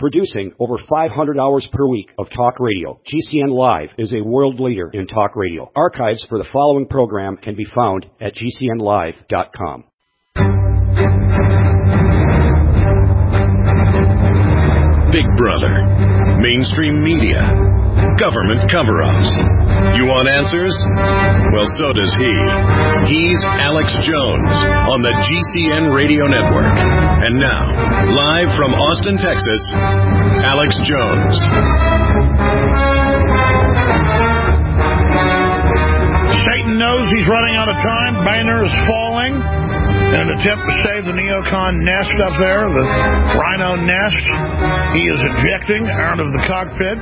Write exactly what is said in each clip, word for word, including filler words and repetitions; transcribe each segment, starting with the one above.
Producing over five hundred hours per week of talk radio, G C N Live is a world leader in talk radio. Archives for the following program can be found at G C N live dot com. Big Brother, mainstream media, government cover-ups. You want answers? Well, so does he. He's Alex Jones on the G C N Radio Network. And now, live from Austin, Texas, Alex Jones. Satan knows he's running out of time. Boehner is falling. In an attempt to save the neocon nest up there, the rhino nest, he is ejecting out of the cockpit.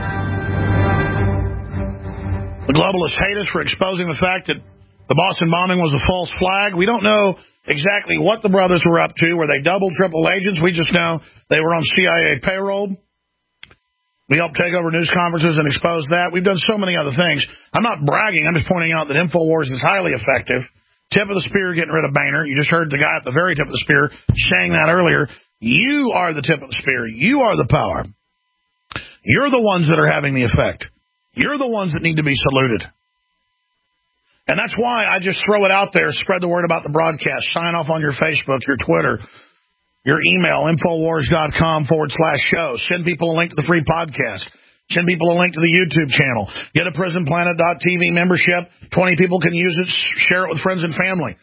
The globalists hate us for exposing the fact that the Boston bombing was a false flag. We don't know exactly what the brothers were up to. Were they double, triple agents? We just know they were on C I A payroll. We helped take over news conferences and expose that. We've done so many other things. I'm not bragging. I'm just pointing out that InfoWars is highly effective. Tip of the spear getting rid of Boehner. You just heard the guy at the very tip of the spear saying that earlier. You are the tip of the spear. You are the power. You're the ones that are having the effect. You're the ones that need to be saluted. And that's why I just throw it out there, spread the word about the broadcast, sign off on your Facebook, your Twitter, your email, Infowars.com forward slash show. Send people a link to the free podcast. Send people a link to the YouTube channel. Get a prison planet dot T V membership. twenty people can use it. Share it with friends and family.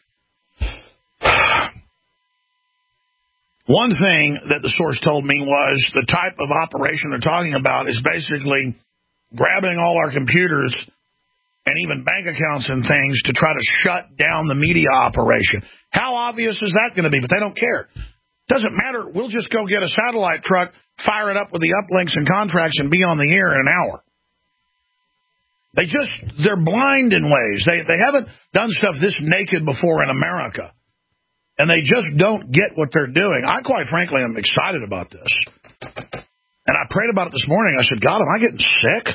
One thing that the source told me was the type of operation they're talking about is basically grabbing all our computers and even bank accounts and things to try to shut down the media operation. How obvious is that going to be? But they don't care. Doesn't matter. We'll just go get a satellite truck, fire it up with the uplinks and contracts, and be on the air in an hour. They just, they're blind in ways. They they haven't done stuff this naked before in America. And they just don't get what they're doing. I, quite frankly, am excited about this. And I prayed about it this morning. I said, God, am I getting sick?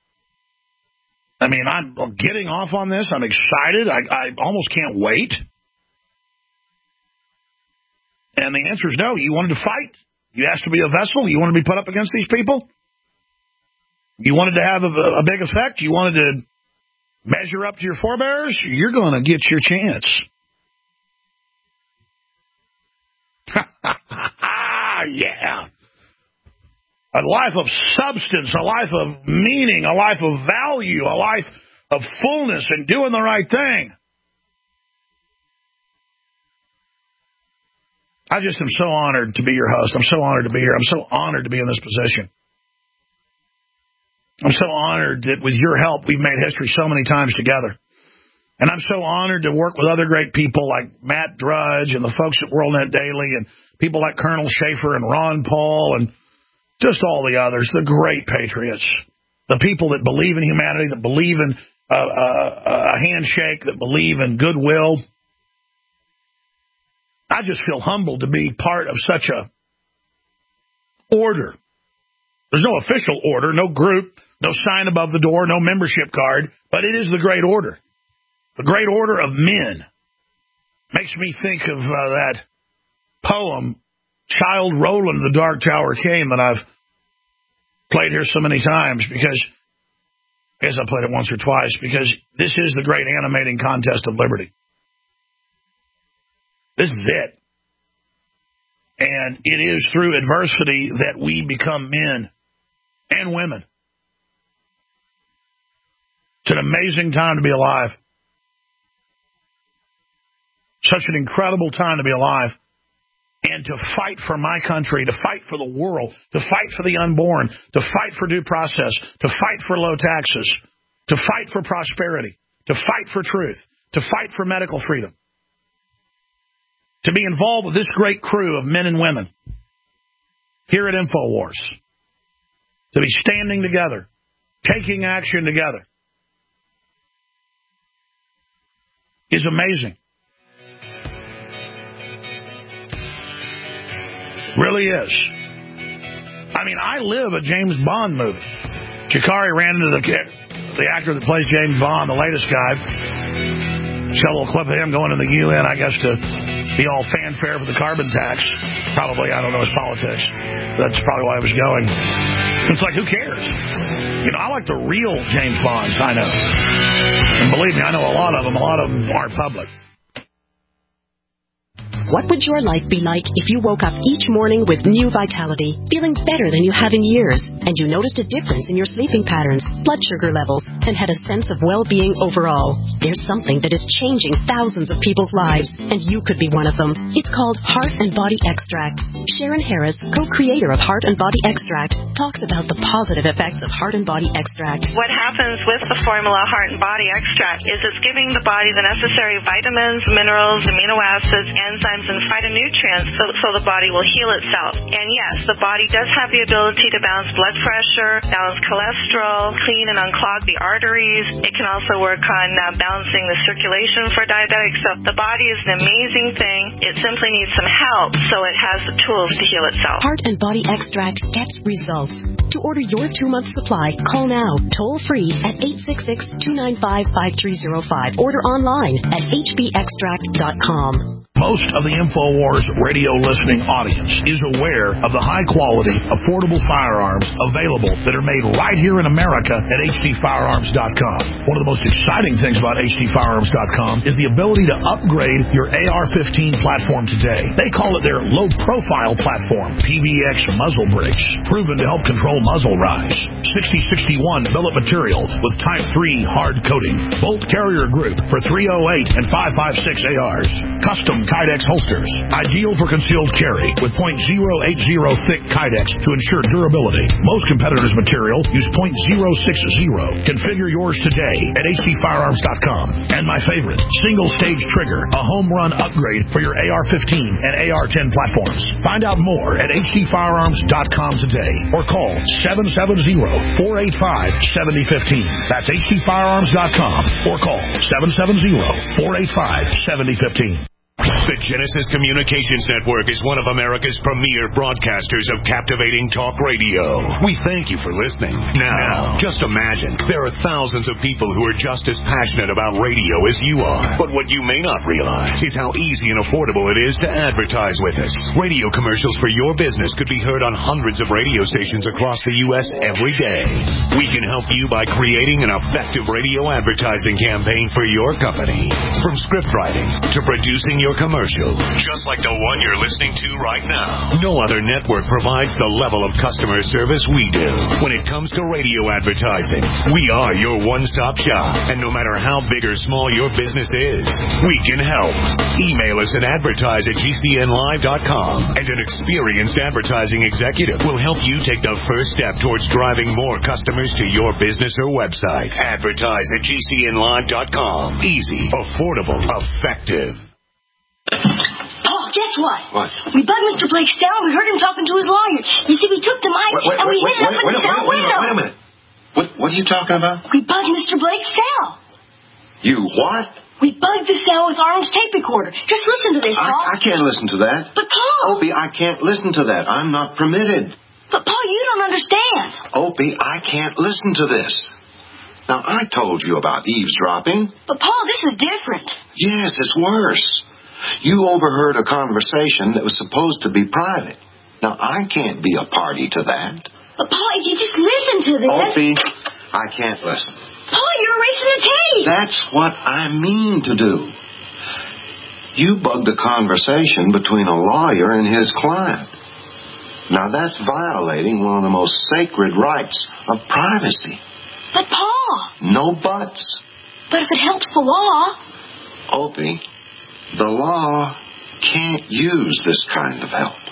I mean, I'm getting off on this. I'm excited. I, I almost can't wait. And the answer is no. You wanted to fight. You asked to be a vessel. You wanted to be put up against these people. You wanted to have a, a big effect. You wanted to measure up to your forebears. You're going to get your chance. Yeah. A life of substance, a life of meaning, a life of value, a life of fullness and doing the right thing. I just am so honored to be your host. I'm so honored to be here. I'm so honored to be in this position. I'm so honored that with your help, we've made history so many times together. And I'm so honored to work with other great people like Matt Drudge and the folks at WorldNet Daily and people like Colonel Schaefer and Ron Paul and just all the others, the great patriots, the people that believe in humanity, that believe in a, a, a handshake, that believe in goodwill. I just feel humbled to be part of such a order. There's no official order, no group, no sign above the door, no membership card, but it is the great order. The great order of men. Makes me think of uh, that poem, Child Roland, the Dark Tower Came, that I've played here so many times because, I guess I played it once or twice, because this is the great animating contest of liberty. This is it. And it is through adversity that we become men and women. It's an amazing time to be alive. Such an incredible time to be alive. And to fight for my country, to fight for the world, to fight for the unborn, to fight for due process, to fight for low taxes, to fight for prosperity, to fight for truth, to fight for medical freedom. To be involved with this great crew of men and women here at InfoWars. To be standing together, taking action together, is amazing. Really is. I mean, I live a James Bond movie. Shikari ran into the the actor that plays James Bond, the latest guy. She got a little clip of him going to the U N, I guess, to be all fanfare for the carbon tax. Probably, I don't know his politics. That's probably why I was going. It's like, who cares? You know, I like the real James Bonds, I know. And believe me, I know a lot of them. A lot of them aren't public. What would your life be like if you woke up each morning with new vitality, feeling better than you have in years, and you noticed a difference in your sleeping patterns, blood sugar levels, and had a sense of well-being overall? There's something that is changing thousands of people's lives, and you could be one of them. It's called Heart and Body Extract. Sharon Harris, co-creator of Heart and Body Extract, talks about the positive effects of Heart and Body Extract. What happens with the formula Heart and Body Extract is it's giving the body the necessary vitamins, minerals, amino acids, enzymes, and phytonutrients so, so the body will heal itself. And yes, the body does have the ability to balance blood pressure, balance cholesterol, clean and unclog the arteries. It can also work on uh, balancing the circulation for diabetics. So the body is an amazing thing. It simply needs some help so it has the tools to heal itself. Heart and Body Extract gets results. To order your two-month supply, call now, toll-free at eight six six, two nine five, five three zero five. Order online at h b extract dot com. Most of the InfoWars radio listening audience is aware of the high-quality, affordable firearms available that are made right here in America at h d firearms dot com. One of the most exciting things about h d firearms dot com is the ability to upgrade your A R fifteen platform today. They call it their low-profile platform, P V X muzzle brakes, proven to help control muzzle rise. sixty sixty-one billet material with Type three hard coating. Bolt carrier group for three oh eight and five five six A Rs. Custom Kydex holsters, ideal for concealed carry with point zero eight zero thick Kydex to ensure durability. Most competitors' material use point zero six zero. Configure yours today at h d firearms dot com. And my favorite, single-stage trigger, a home run upgrade for your A R fifteen and A R ten platforms. Find out more at h d firearms dot com today or call seven seven zero, four eight five, seven zero one five. That's h d firearms dot com or call seven seven zero, four eight five, seven zero one five. The Genesis Communications Network is one of America's premier broadcasters of captivating talk radio. We thank you for listening. Now, just imagine, there are thousands of people who are just as passionate about radio as you are. But what you may not realize is how easy and affordable it is to advertise with us. Radio commercials for your business could be heard on hundreds of radio stations across the U S every day. We can help you by creating an effective radio advertising campaign for your company. From script writing to producing your commercial, just like the one you're listening to right now. No other network provides the level of customer service we do. When it comes to radio advertising, we are your one-stop shop. And no matter how big or small your business is, we can help. Email us at advertise at g c n live dot com, and an experienced advertising executive will help you take the first step towards driving more customers to your business or website. Advertise at g c n live dot com. Easy, affordable, effective. Paul, guess what? What? We bugged Mister Blake's cell. We heard him talking to his lawyer. You see, we took the mic wait, wait, and we wait, hit it up wait, in wait, the cell wait, window. Wait a minute. What, what are you talking about? We bugged Mister Blake's cell. You what? We bugged the cell with Arnold's tape recorder. Just listen to this, Paul. I, I can't listen to that. But, Paul. Opie, I can't listen to that. I'm not permitted. But, Paul, you don't understand. Opie, I can't listen to this. Now, I told you about eavesdropping. But, Paul, this is different. Yes, it's worse. You overheard a conversation that was supposed to be private. Now, I can't be a party to that. But, Paul, if you just listen to this... Opie, I can't listen. Paul, you're erasing the tape. That's what I mean to do. You bugged a conversation between a lawyer and his client. Now, that's violating one of the most sacred rights of privacy. But, Paul... No buts. But if it helps the law... Opie... The law can't use this kind of help.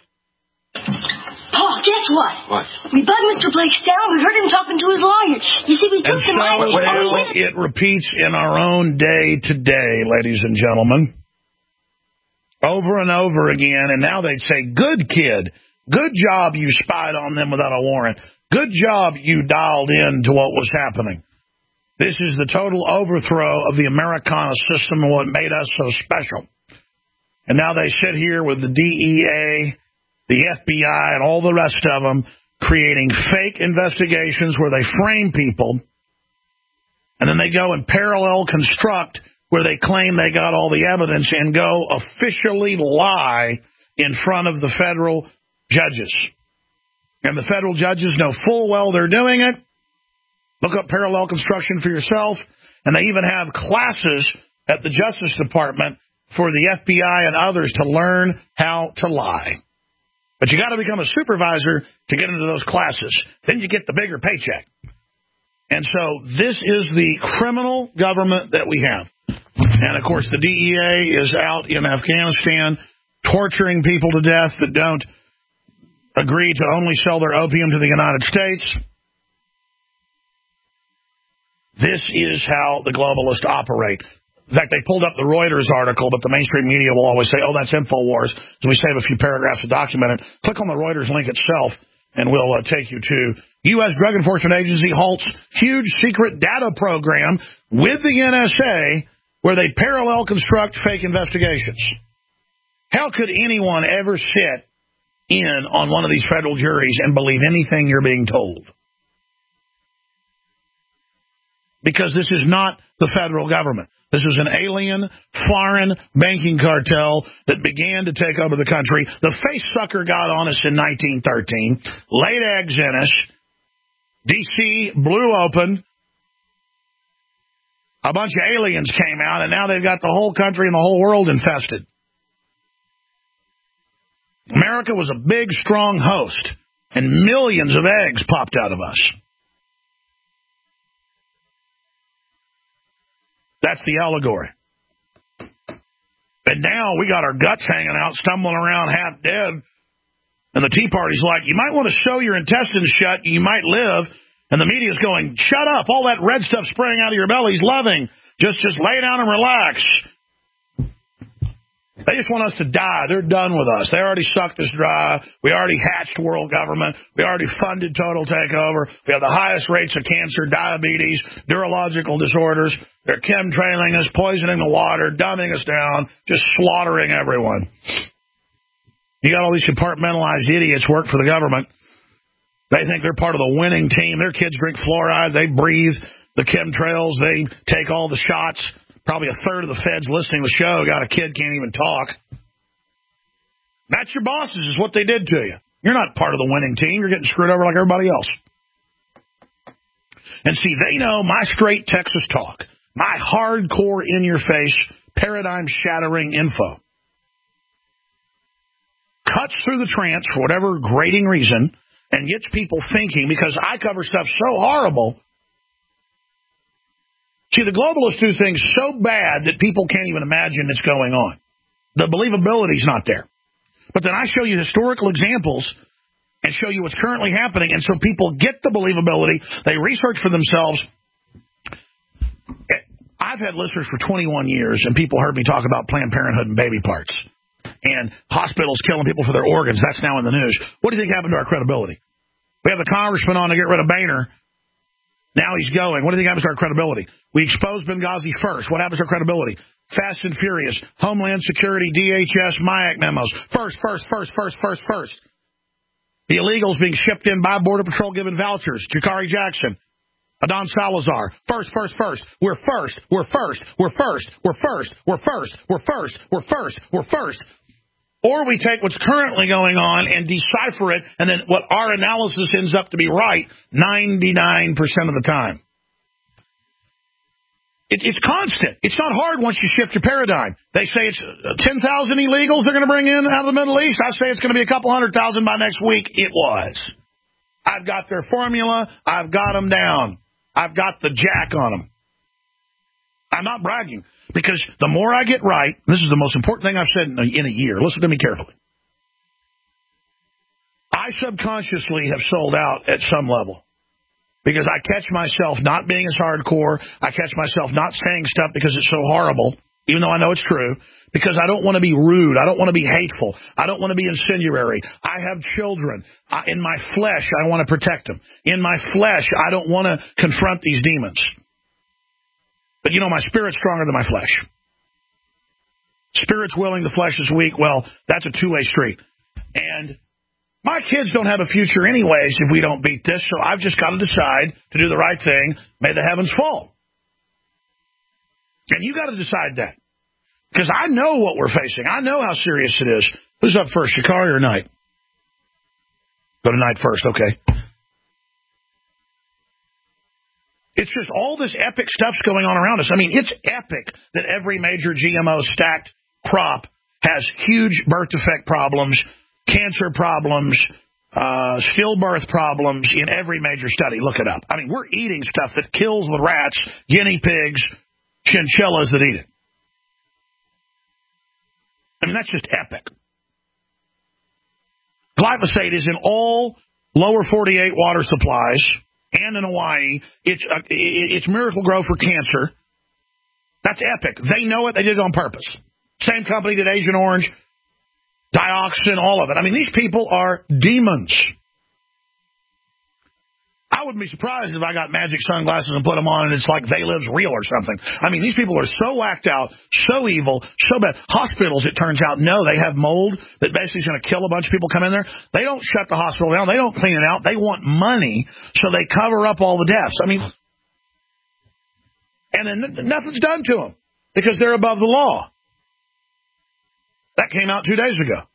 Paul, guess what? What? We bugged Mister Blake's cell. We heard him talking to his lawyer. You see, we took and the mic. So and we hit it repeats in our own day today, ladies and gentlemen. Over and over again. And now they'd say, good kid. Good job you spied on them without a warrant. Good job you dialed in to what was happening. This is the total overthrow of the Americana system and what made us so special. And now they sit here with the D E A, the F B I, and all the rest of them creating fake investigations where they frame people, and then they go and parallel construct where they claim they got all the evidence and go officially lie in front of the federal judges. And the federal judges know full well they're doing it. Look up parallel construction for yourself. And they even have classes at the Justice Department for the F B I and others to learn how to lie. But you got to become a supervisor to get into those classes. Then you get the bigger paycheck. And so this is the criminal government that we have. And, of course, the D E A is out in Afghanistan torturing people to death that don't agree to only sell their opium to the United States. This is how the globalists operate. In fact, they pulled up the Reuters article, but the mainstream media will always say, oh, that's InfoWars. So we save a few paragraphs to document it. Click on the Reuters link itself, and we'll uh, take you to U S Drug Enforcement Agency halts huge secret data program with the N S A where they parallel construct fake investigations. How could anyone ever sit in on one of these federal juries and believe anything you're being told? Because this is not the federal government. This is an alien, foreign banking cartel that began to take over the country. The face sucker got on us in nineteen thirteen, laid eggs in us. D C blew open. A bunch of aliens came out, and now they've got the whole country and the whole world infested. America was a big, strong host, and millions of eggs popped out of us. That's the allegory. And now we got our guts hanging out, stumbling around half dead. And the Tea Party's like, you might want to sew your intestines shut. You might live. And the media's going, shut up. All that red stuff spraying out of your belly's loving. Just, just lay down and relax. They just want us to die. They're done with us. They already sucked us dry. We already hatched world government. We already funded total takeover. We have the highest rates of cancer, diabetes, neurological disorders. They're chemtrailing us, poisoning the water, dumbing us down, just slaughtering everyone. You got all these compartmentalized idiots work for the government. They think they're part of the winning team. Their kids drink fluoride. They breathe the chemtrails. They take all the shots. Probably a third of the feds listening to the show got a kid, can't even talk. That's your bosses, is what they did to you. You're not part of the winning team. You're getting screwed over like everybody else. And see, they know my straight Texas talk, my hardcore, in-your-face, paradigm-shattering info cuts through the trance for whatever grating reason and gets people thinking, because I cover stuff so horrible. See, the globalists do things so bad that people can't even imagine it's going on. The believability's not there. But then I show you historical examples and show you what's currently happening, and so people get the believability. They research for themselves. I've had listeners for twenty-one years, and people heard me talk about Planned Parenthood and baby parts and hospitals killing people for their organs. That's now in the news. What do you think happened to our credibility? We have the congressman on to get rid of Boehner. Now he's going. What do you think happens to our credibility? We exposed Benghazi first. What happens to our credibility? Fast and Furious, Homeland Security, D H S, MIAC memos. First, first, first, first, first, first. The illegals being shipped in by Border Patrol giving vouchers. Jakari Jackson, Adon Salazar. First, first, first. We're first. We're first. We're first. We're first. We're first. We're first. We're first. We're first. Or we take what's currently going on and decipher it, and then what our analysis ends up to be right ninety-nine percent of the time. It, it's constant. It's not hard once you shift your paradigm. They say it's ten thousand illegals they're going to bring in out of the Middle East. I say it's going to be a couple hundred thousand by next week. It was. I've got their formula. I've got them down. I've got the jack on them. I'm not bragging, because the more I get right, this is the most important thing I've said in a, in a year. Listen to me carefully. I subconsciously have sold out at some level, because I catch myself not being as hardcore. I catch myself not saying stuff because it's so horrible, even though I know it's true, because I don't want to be rude. I don't want to be hateful. I don't want to be incendiary. I have children. I, in my flesh, I want to protect them. In my flesh, I don't want to confront these demons. But, you know, my spirit's stronger than my flesh. Spirit's willing, the flesh is weak. Well, that's a two-way street. And my kids don't have a future anyways if we don't beat this, so I've just got to decide to do the right thing. May the heavens fall. And you got to decide that. Because I know what we're facing. I know how serious it is. Who's up first, Shikari or Knight? Go to Knight first, okay. It's just all this epic stuff's going on around us. I mean, it's epic that every major G M O stacked crop has huge birth defect problems, cancer problems, uh, stillbirth problems in every major study. Look it up. I mean, we're eating stuff that kills the rats, guinea pigs, chinchillas that eat it. I mean, that's just epic. Glyphosate is in all lower forty-eight water supplies and in Hawaii. It's uh, it's Miracle-Gro for cancer. That's epic. They know it. They did it on purpose. Same company did Agent Orange, dioxin, all of it. I mean, these people are demons. I wouldn't be surprised if I got magic sunglasses and put them on and it's like They Live's real or something. I mean, these people are so whacked out, so evil, so bad. Hospitals, it turns out, no, they have mold that basically is going to kill a bunch of people come in there. They don't shut the hospital down. They don't clean it out. They want money, so they cover up all the deaths. I mean, and then nothing's done to them because they're above the law. That came out two days ago.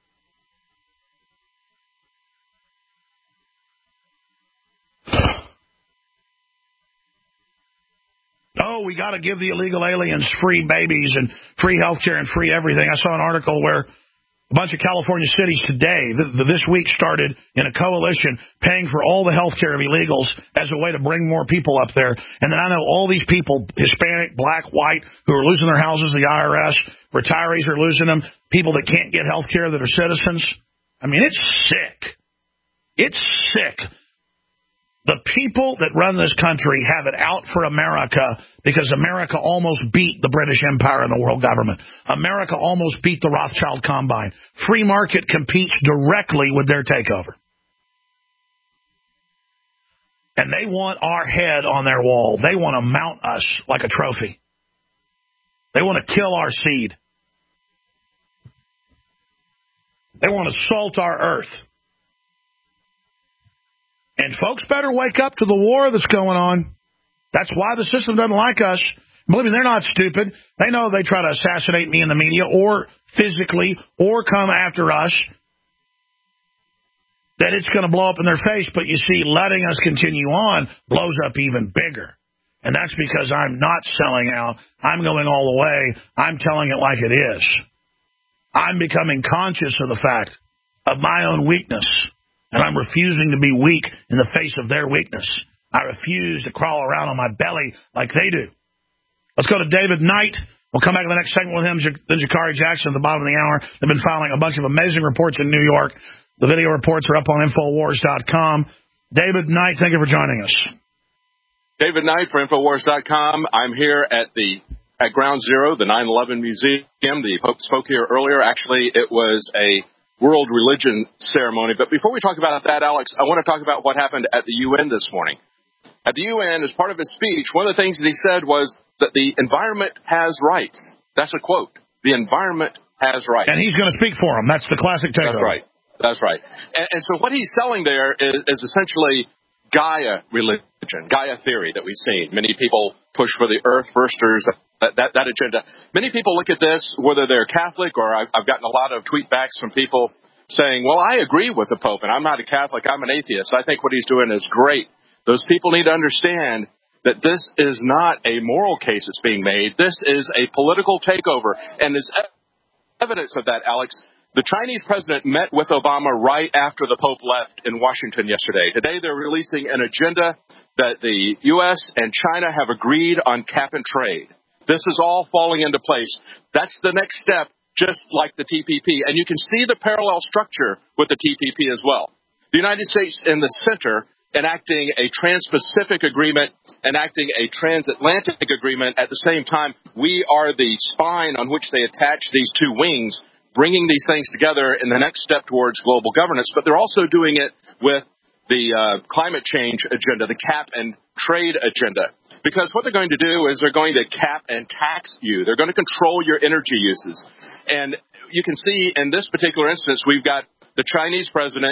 Oh, we got to give the illegal aliens free babies and free health care and free everything. I saw an article where a bunch of California cities today, th- th- this week started in a coalition paying for all the health care of illegals as a way to bring more people up there. And then I know all these people, Hispanic, black, white, who are losing their houses, the I R S, retirees are losing them, people that can't get health care that are citizens. I mean, it's sick. It's sick. The people that run this country have it out for America because America almost beat the British Empire and the world government. America almost beat the Rothschild Combine. Free market competes directly with their takeover. And they want our head on their wall. They want to mount us like a trophy. They want to kill our seed. They want to salt our earth. And folks better wake up to the war that's going on. That's why the system doesn't like us. Believe me, they're not stupid. They know they try to assassinate me in the media or physically or come after us, that it's going to blow up in their face. But you see, letting us continue on blows up even bigger. And that's because I'm not selling out. I'm going all the way. I'm telling it like it is. I'm becoming conscious of the fact of my own weakness. And I'm refusing to be weak in the face of their weakness. I refuse to crawl around on my belly like they do. Let's go to David Knight. We'll come back to the next segment with him, then Jakari Jackson at the bottom of the hour. They've been filing a bunch of amazing reports in New York. The video reports are up on Infowars dot com. David Knight, thank you for joining us. David Knight for Infowars dot com. I'm here at the at Ground Zero, the nine eleven Museum. The Pope spoke here earlier. Actually, it was a world religion ceremony. But before we talk about that, Alex, I want to talk about what happened at the U N this morning. At the U N, as part of his speech, one of the things that he said was that the environment has rights. That's a quote. The environment has rights. And he's going to speak for him. That's the classic takeover. That's right. That's right. And, and so what he's selling there is, is essentially Gaia religion, Gaia theory that we've seen. Many people push for the Earth Firsters, that, that, that agenda. Many people look at this, whether they're Catholic, or I've, I've gotten a lot of tweetbacks from people saying, well, I agree with the Pope, and I'm not a Catholic, I'm an atheist. I think what he's doing is great. Those people need to understand that this is not a moral case that's being made. This is a political takeover. And as evidence of that, Alex, the Chinese president met with Obama right after the Pope left in Washington yesterday. Today they're releasing an agenda that the U S and China have agreed on cap and trade. This is all falling into place. That's the next step, just like the T P P. And you can see the parallel structure with the T P P as well. The United States in the center, enacting a trans-Pacific agreement, enacting a transatlantic agreement. At the same time, we are the spine on which they attach these two wings, bringing these things together in the next step towards global governance. But they're also doing it with the uh, climate change agenda, the cap and trade agenda. Because what they're going to do is they're going to cap and tax you. They're going to control your energy uses. And you can see in this particular instance, we've got the Chinese president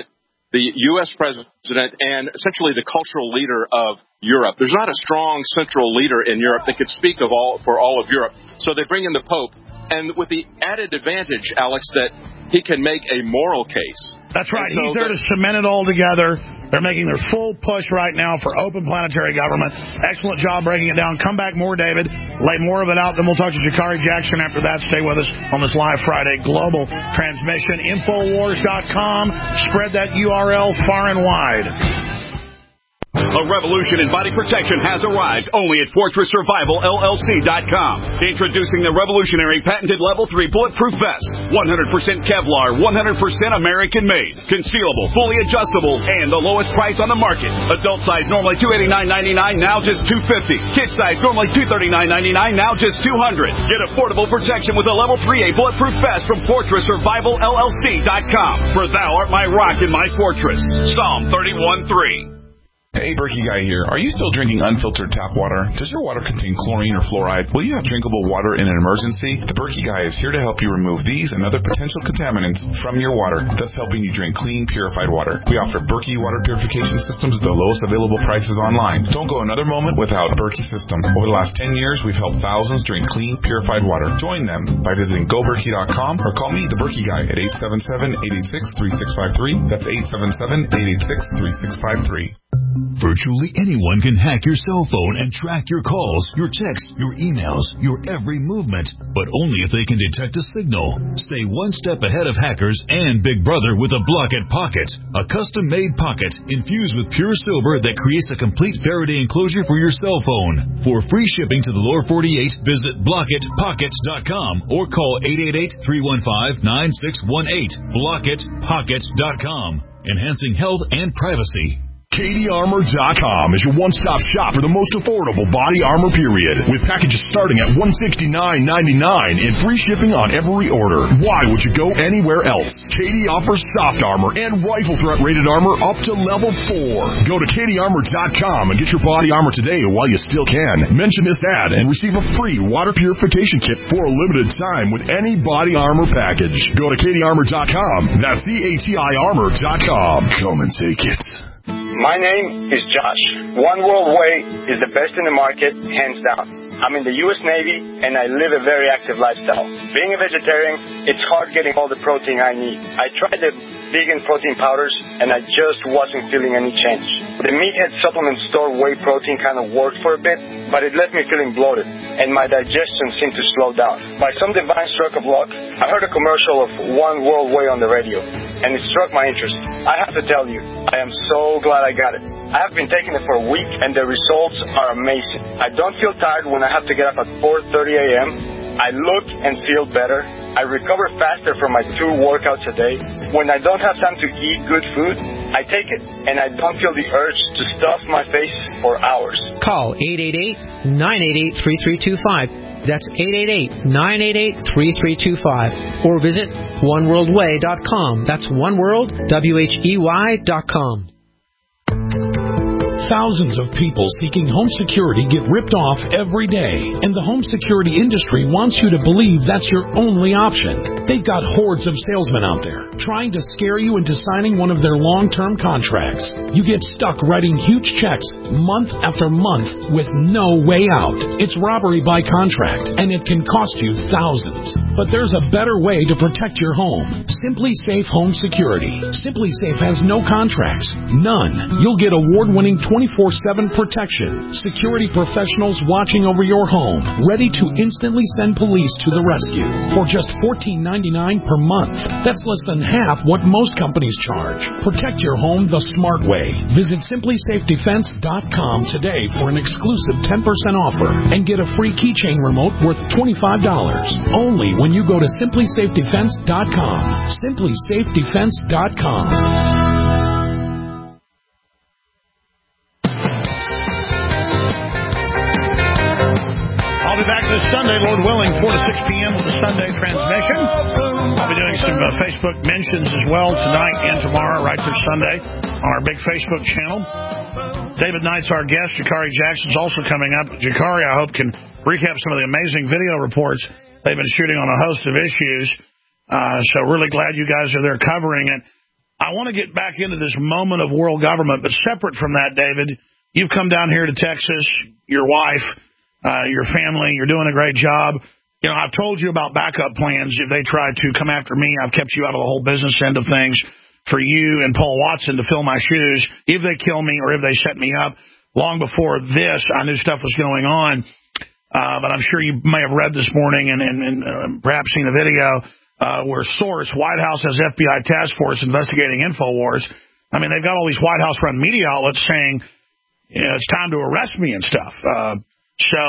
the U S president and essentially the cultural leader of Europe. There's not a strong central leader in Europe that could speak of all for all of Europe. So they bring in the Pope, and with the added advantage, Alex, that he can make a moral case. That's right. So He's there to cement it all together. They're making their full push right now for open planetary government. Excellent job breaking it down. Come back more, David. Lay more of it out. Then we'll talk to Jakari Jackson after that. Stay with us on this live Friday global transmission. Infowars dot com. Spread that U R L far and wide. A revolution in body protection has arrived only at Fortress Survival L L C dot com. Introducing the revolutionary patented Level three Bulletproof Vest. one hundred percent Kevlar, one hundred percent American-made. Concealable, fully adjustable, and the lowest price on the market. Adult size normally two hundred eighty-nine ninety-nine, now just two hundred fifty dollars. Kid size normally two hundred thirty-nine ninety-nine, now just two hundred dollars. Get affordable protection with a Level three A Bulletproof Vest from Fortress Survival L L C dot com. For thou art my rock and my fortress. Psalm thirty-one three. Hey, Berkey Guy here. Are you still drinking unfiltered tap water? Does your water contain chlorine or fluoride? Will you have drinkable water in an emergency? The Berkey Guy is here to help you remove these and other potential contaminants from your water, thus helping you drink clean, purified water. We offer Berkey water purification systems at the lowest available prices online. Don't go another moment without Berkey system. Over the last ten years, we've helped thousands drink clean, purified water. Join them by visiting go berkey dot com or call me, the Berkey Guy, at eight seven seven, eight eight six, three six five three. That's eight seven seven, eight eight six, three six five three. Virtually anyone can hack your cell phone and track your calls, your texts, your emails, your every movement, but only if they can detect a signal. Stay one step ahead of hackers and Big Brother with a Blockit Pocket, a custom-made pocket infused with pure silver that creates a complete Faraday enclosure for your cell phone. For free shipping to the lower forty-eight, visit blockit pocket dot com or call eight eight eight, three one five, nine six one eight. blockit pocket dot com, enhancing health and privacy. Katie Armor dot com is your one-stop shop for the most affordable body armor, period. With packages starting at one hundred sixty-nine ninety-nine and free shipping on every order. Why would you go anywhere else? Katie offers soft armor and rifle threat rated armor up to level four. Go to Katie Armor dot com and get your body armor today while you still can. Mention this ad and receive a free water purification kit for a limited time with any body armor package. Go to Katie Armor dot com. That's C A T I Armor dot com. Come and take it. My name is Josh. One World Way is the best in the market, hands down. I'm in the U S Navy, and I live a very active lifestyle. Being a vegetarian, it's hard getting all the protein I need. I tried the vegan protein powders, and I just wasn't feeling any change. The Meathead supplement store whey protein kind of worked for a bit, but it left me feeling bloated, and my digestion seemed to slow down. By some divine stroke of luck, I heard a commercial of One World Way on the radio, and it struck my interest. I have to tell you, I am so glad I got it. I have been taking it for a week, and the results are amazing. I don't feel tired when I have to get up at four thirty a.m., I look and feel better. I recover faster from my two workouts a day. When I don't have time to eat good food, I take it, and I don't feel the urge to stuff my face for hours. Call eight eight eight, nine eight eight, three three two five. That's eight eight eight, nine eight eight, three three two five. Or visit one world way dot com. That's oneworld, W H E Y dot com. Thousands of people seeking home security get ripped off every day, and the home security industry wants you to believe that's your only option. They've got hordes of salesmen out there trying to scare you into signing one of their long-term contracts. You get stuck writing huge checks month after month with no way out. It's robbery by contract, and it can cost you thousands. But there's a better way to protect your home. Simply Safe Home Security. Simply Safe has no contracts. None. You'll get award-winning twenty-four seven protection. Security professionals watching over your home, ready to instantly send police to the rescue for just fourteen ninety-nine per month. That's less than half what most companies charge. Protect your home the smart way. Visit simply safe defense dot com today for an exclusive ten percent offer and get a free keychain remote worth twenty-five dollars. Only when you go to simply safe defense dot com. simply safe defense dot com. Back this Sunday, Lord willing, four to six p.m. with the Sunday transmission. I'll be doing some uh, Facebook mentions as well tonight and tomorrow, right through Sunday, on our big Facebook channel. David Knight's our guest. Jakari Jackson's also coming up. Jakari, I hope, can recap some of the amazing video reports they've been shooting on a host of issues. Uh, so really glad you guys are there covering it. I want to get back into this moment of world government, but separate from that, David, you've come down here to Texas, your wife, uh, your family, you're doing a great job. You know, I've told you about backup plans. If they try to come after me, I've kept you out of the whole business end of things for you and Paul Watson to fill my shoes. If they kill me or if they set me up, long before this, I knew stuff was going on. Uh, but I'm sure you may have read this morning and, and, and uh, perhaps seen a video uh, where Source, White House has F B I task force investigating InfoWars. I mean, they've got all these White House-run media outlets saying, you know, it's time to arrest me and stuff. Uh, so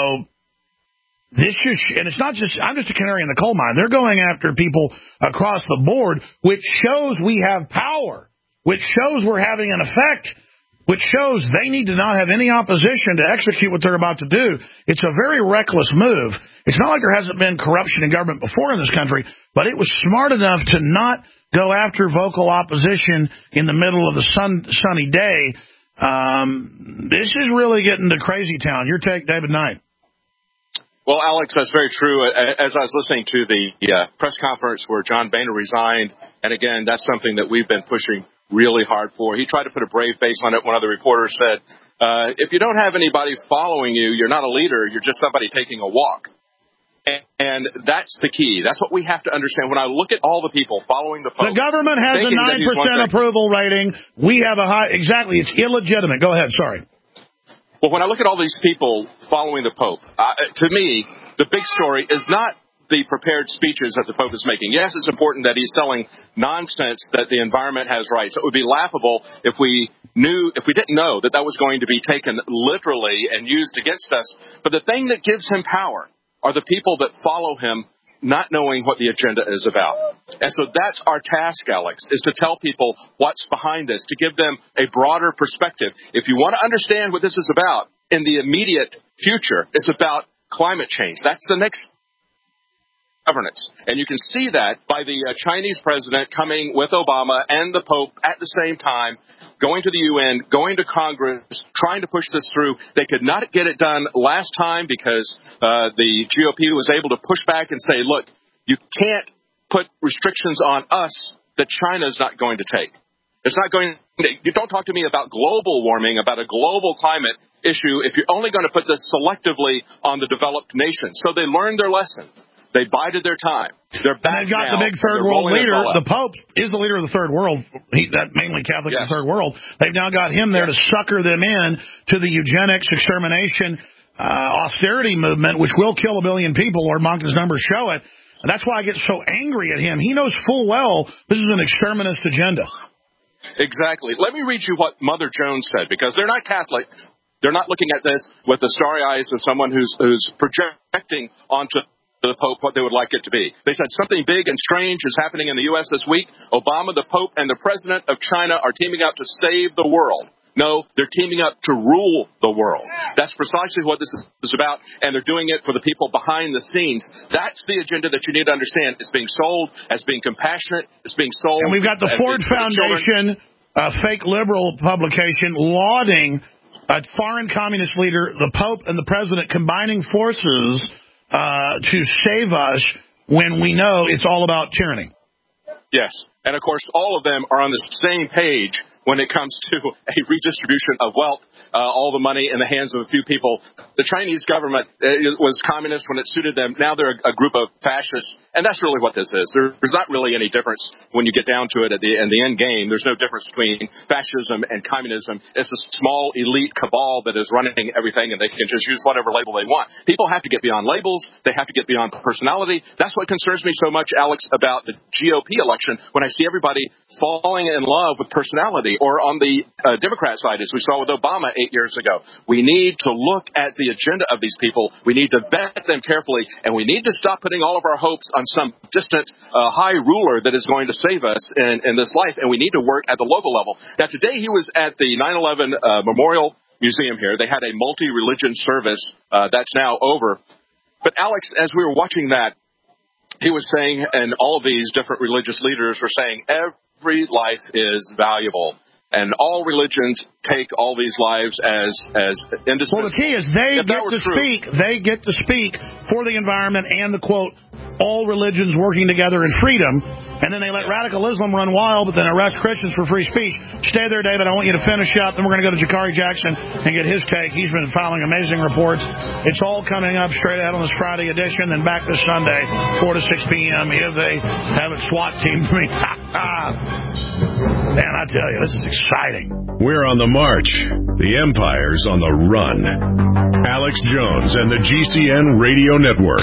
this is, and it's not just, I'm just a canary in the coal mine. They're going after people across the board, which shows we have power, which shows we're having an effect, which shows they need to not have any opposition to execute what they're about to do. It's a very reckless move. It's not like there hasn't been corruption in government before in this country, but it was smart enough to not go after vocal opposition in the middle of the sun, sunny day. Um, this is really getting to crazy town. Your take, David Knight. Well, Alex, that's very true. As I was listening to the uh, press conference where John Boehner resigned, and again, that's something that we've been pushing really hard for. He tried to put a brave face on it. One of the reporters said, uh, if you don't have anybody following you, you're not a leader. You're just somebody taking a walk. And, and that's the key. That's what we have to understand. When I look at all the people following the Pope. The government has a nine percent approval rating. We have a high. Exactly. It's illegitimate. Go ahead. Sorry. Well, when I look at all these people following the Pope, uh, to me, the big story is not the prepared speeches that the Pope is making. Yes, it's important that he's selling nonsense that the environment has rights. It would be laughable if we knew, if we didn't know that that was going to be taken literally and used against us. But the thing that gives him power are the people that follow him, not knowing what the agenda is about. And so that's our task, Alex, is to tell people what's behind this, to give them a broader perspective. If you want to understand what this is about in the immediate future, it's about climate change. That's the next governance. And you can see that by the uh, Chinese president coming with Obama and the Pope at the same time, going to the U N, going to Congress, trying to push this through. They could not get it done last time because uh, the G O P was able to push back and say, look, you can't put restrictions on us that China is not going to take. It's not going to, you don't talk to me about global warming, about a global climate issue if you're only going to put this selectively on the developed nations. So they learned their lesson. They bided their time. They're back. And they've got now, the big third world leader. The Pope is the leader of the third world. He, that mainly Catholic yes. in the third world. They've now got him there yes. to sucker them in to the eugenics, extermination, uh, austerity movement, which will kill a billion people, or Monka's numbers show it. And that's why I get so angry at him. He knows full well this is an exterminist agenda. Exactly. Let me read you what Mother Jones said, because they're not Catholic. They're not looking at this with the starry eyes of someone who's who's projecting onto the Pope what they would like it to be. They said something big and strange is happening in the U S this week. Obama, the Pope, and the President of China are teaming up to save the world. No, they're teaming up to rule the world. That's precisely what this is about, and they're doing it for the people behind the scenes. That's the agenda that you need to understand. It's being sold as being compassionate. It's being sold. And we've got the Ford Foundation, a fake liberal publication, lauding a foreign communist leader, the Pope, and the President combining forces Uh, to save us when we know it's all about tyranny. Yes. And, of course, all of them are on the same page when it comes to a redistribution of wealth, uh, all the money in the hands of a few people. The Chinese government uh, was communist when it suited them. Now they're a, a group of fascists, and that's really what this is. There, there's not really any difference when you get down to it at the, in the end game. There's no difference between fascism and communism. It's a small elite cabal that is running everything, and they can just use whatever label they want. People have to get beyond labels. They have to get beyond personality. That's what concerns me so much, Alex, about the G O P election, when I see everybody falling in love with personality. Or on the uh, Democrat side, as we saw with Obama eight years ago. We need to look at the agenda of these people. We need to vet them carefully, and we need to stop putting all of our hopes on some distant uh, high ruler that is going to save us in, in this life, and we need to work at the local level. Now, today he was at the nine eleven uh, Memorial Museum here. They had a multi-religion service. Uh, that's now over. But, Alex, as we were watching that, he was saying, and all of these different religious leaders were saying, every life is valuable. And all religions take all these lives as as indispensable. Well, the key is they get to true, speak. They get to speak for the environment and the, quote, all religions working together in freedom. And then they let radical Islam run wild, but then arrest Christians for free speech. Stay there, David. I want you to finish up. Then we're going to go to Jakari Jackson and get his take. He's been filing amazing reports. It's all coming up straight ahead on this Friday edition, and back this Sunday, four to six p.m. if they have a SWAT team for me. Man, I tell you, this is exciting. We're on the march. The empire's on the run. Alex Jones and the G C N Radio Network.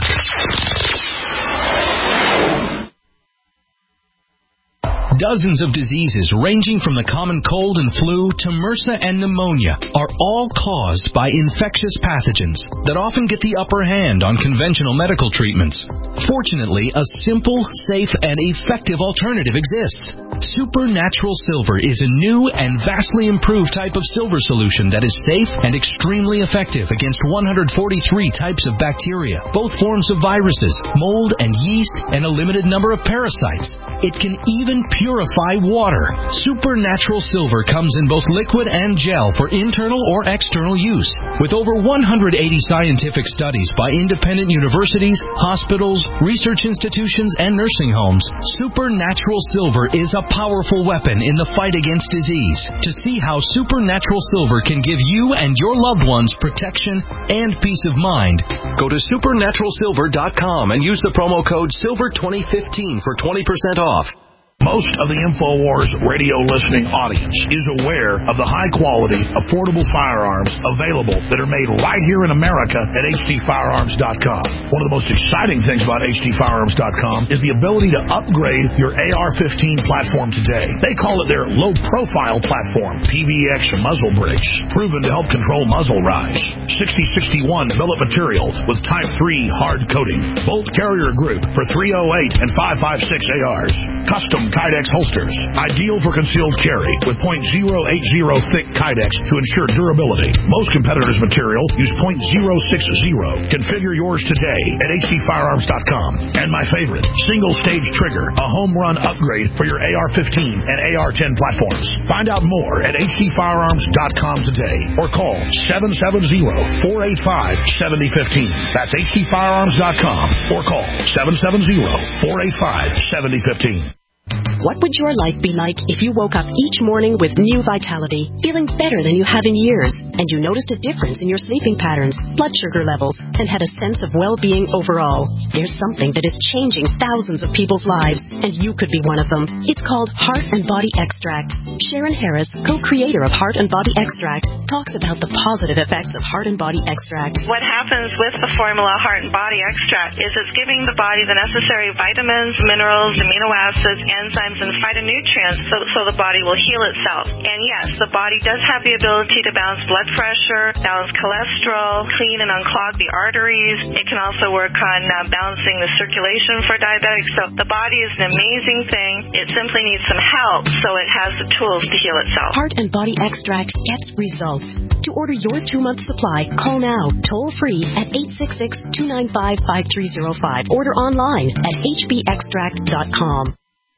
Dozens of diseases ranging from the common cold and flu to MRSA and pneumonia are all caused by infectious pathogens that often get the upper hand on conventional medical treatments. Fortunately, a simple, safe, and effective alternative exists. Supernatural Silver is a new and vastly improved type of silver solution that is safe and extremely effective against one hundred forty-three types of bacteria, both forms of viruses, mold and yeast, and a limited number of parasites. It can even purify water. Supernatural Silver comes in both liquid and gel for internal or external use. With over one hundred eighty scientific studies by independent universities, hospitals, research institutions, and nursing homes, Supernatural Silver is a powerful weapon in the fight against disease. To see how Supernatural Silver can give you and your loved ones protection and peace of mind, go to supernatural silver dot com and use the promo code silver twenty fifteen for twenty percent off. Most of the InfoWars radio listening audience is aware of the high-quality, affordable firearms available that are made right here in America at H D firearms dot com. One of the most exciting things about H D firearms dot com is the ability to upgrade your A R fifteen platform today. They call it their low-profile platform, P V X muzzle brakes, proven to help control muzzle rise. sixty sixty-one billet material with Type three hard coating. Bolt carrier group for three oh eight and five five six A Rs. Custom Kydex holsters, ideal for concealed carry with point zero eight zero thick Kydex to ensure durability. Most competitors' material use point zero six zero. Configure yours today at H D firearms dot com. And my favorite, single-stage trigger, a home run upgrade for your A R fifteen and A R ten platforms. Find out more at H D firearms dot com today or call seven seven zero, four eight five, seven zero one five. That's H D firearms dot com or call seven seven zero, four eight five, seven zero one five. What would your life be like if you woke up each morning with new vitality, feeling better than you have in years, and you noticed a difference in your sleeping patterns, blood sugar levels, and had a sense of well-being overall? There's something that is changing thousands of people's lives, and you could be one of them. It's called Heart and Body Extract. Sharon Harris, co-creator of Heart and Body Extract, talks about the positive effects of Heart and Body Extract. What happens with the formula Heart and Body Extract is it's giving the body the necessary vitamins, minerals, amino acids, enzymes, and phytonutrients so, so the body will heal itself. And yes, the body does have the ability to balance blood pressure, balance cholesterol, clean and unclog the arteries. It can also work on uh, balancing the circulation for diabetics. So the body is an amazing thing. It simply needs some help so it has the tools to heal itself. Heart and Body Extract gets results. To order your two-month supply, call now, toll-free at eight six six, two nine five, five three zero five. Order online at H B extract dot com.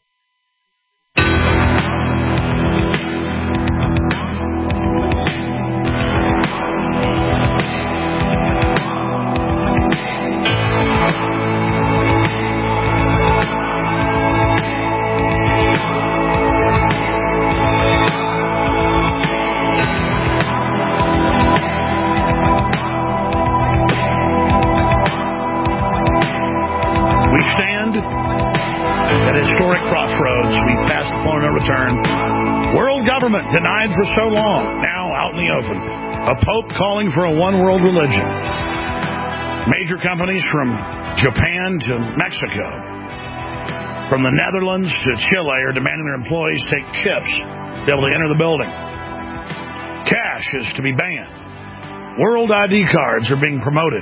Denied for so long, now out in the open. A pope calling for a one-world religion. Major companies from Japan to Mexico, from the Netherlands to Chile, are demanding their employees take chips to be able to enter the building. Cash is to be banned. World I D cards are being promoted.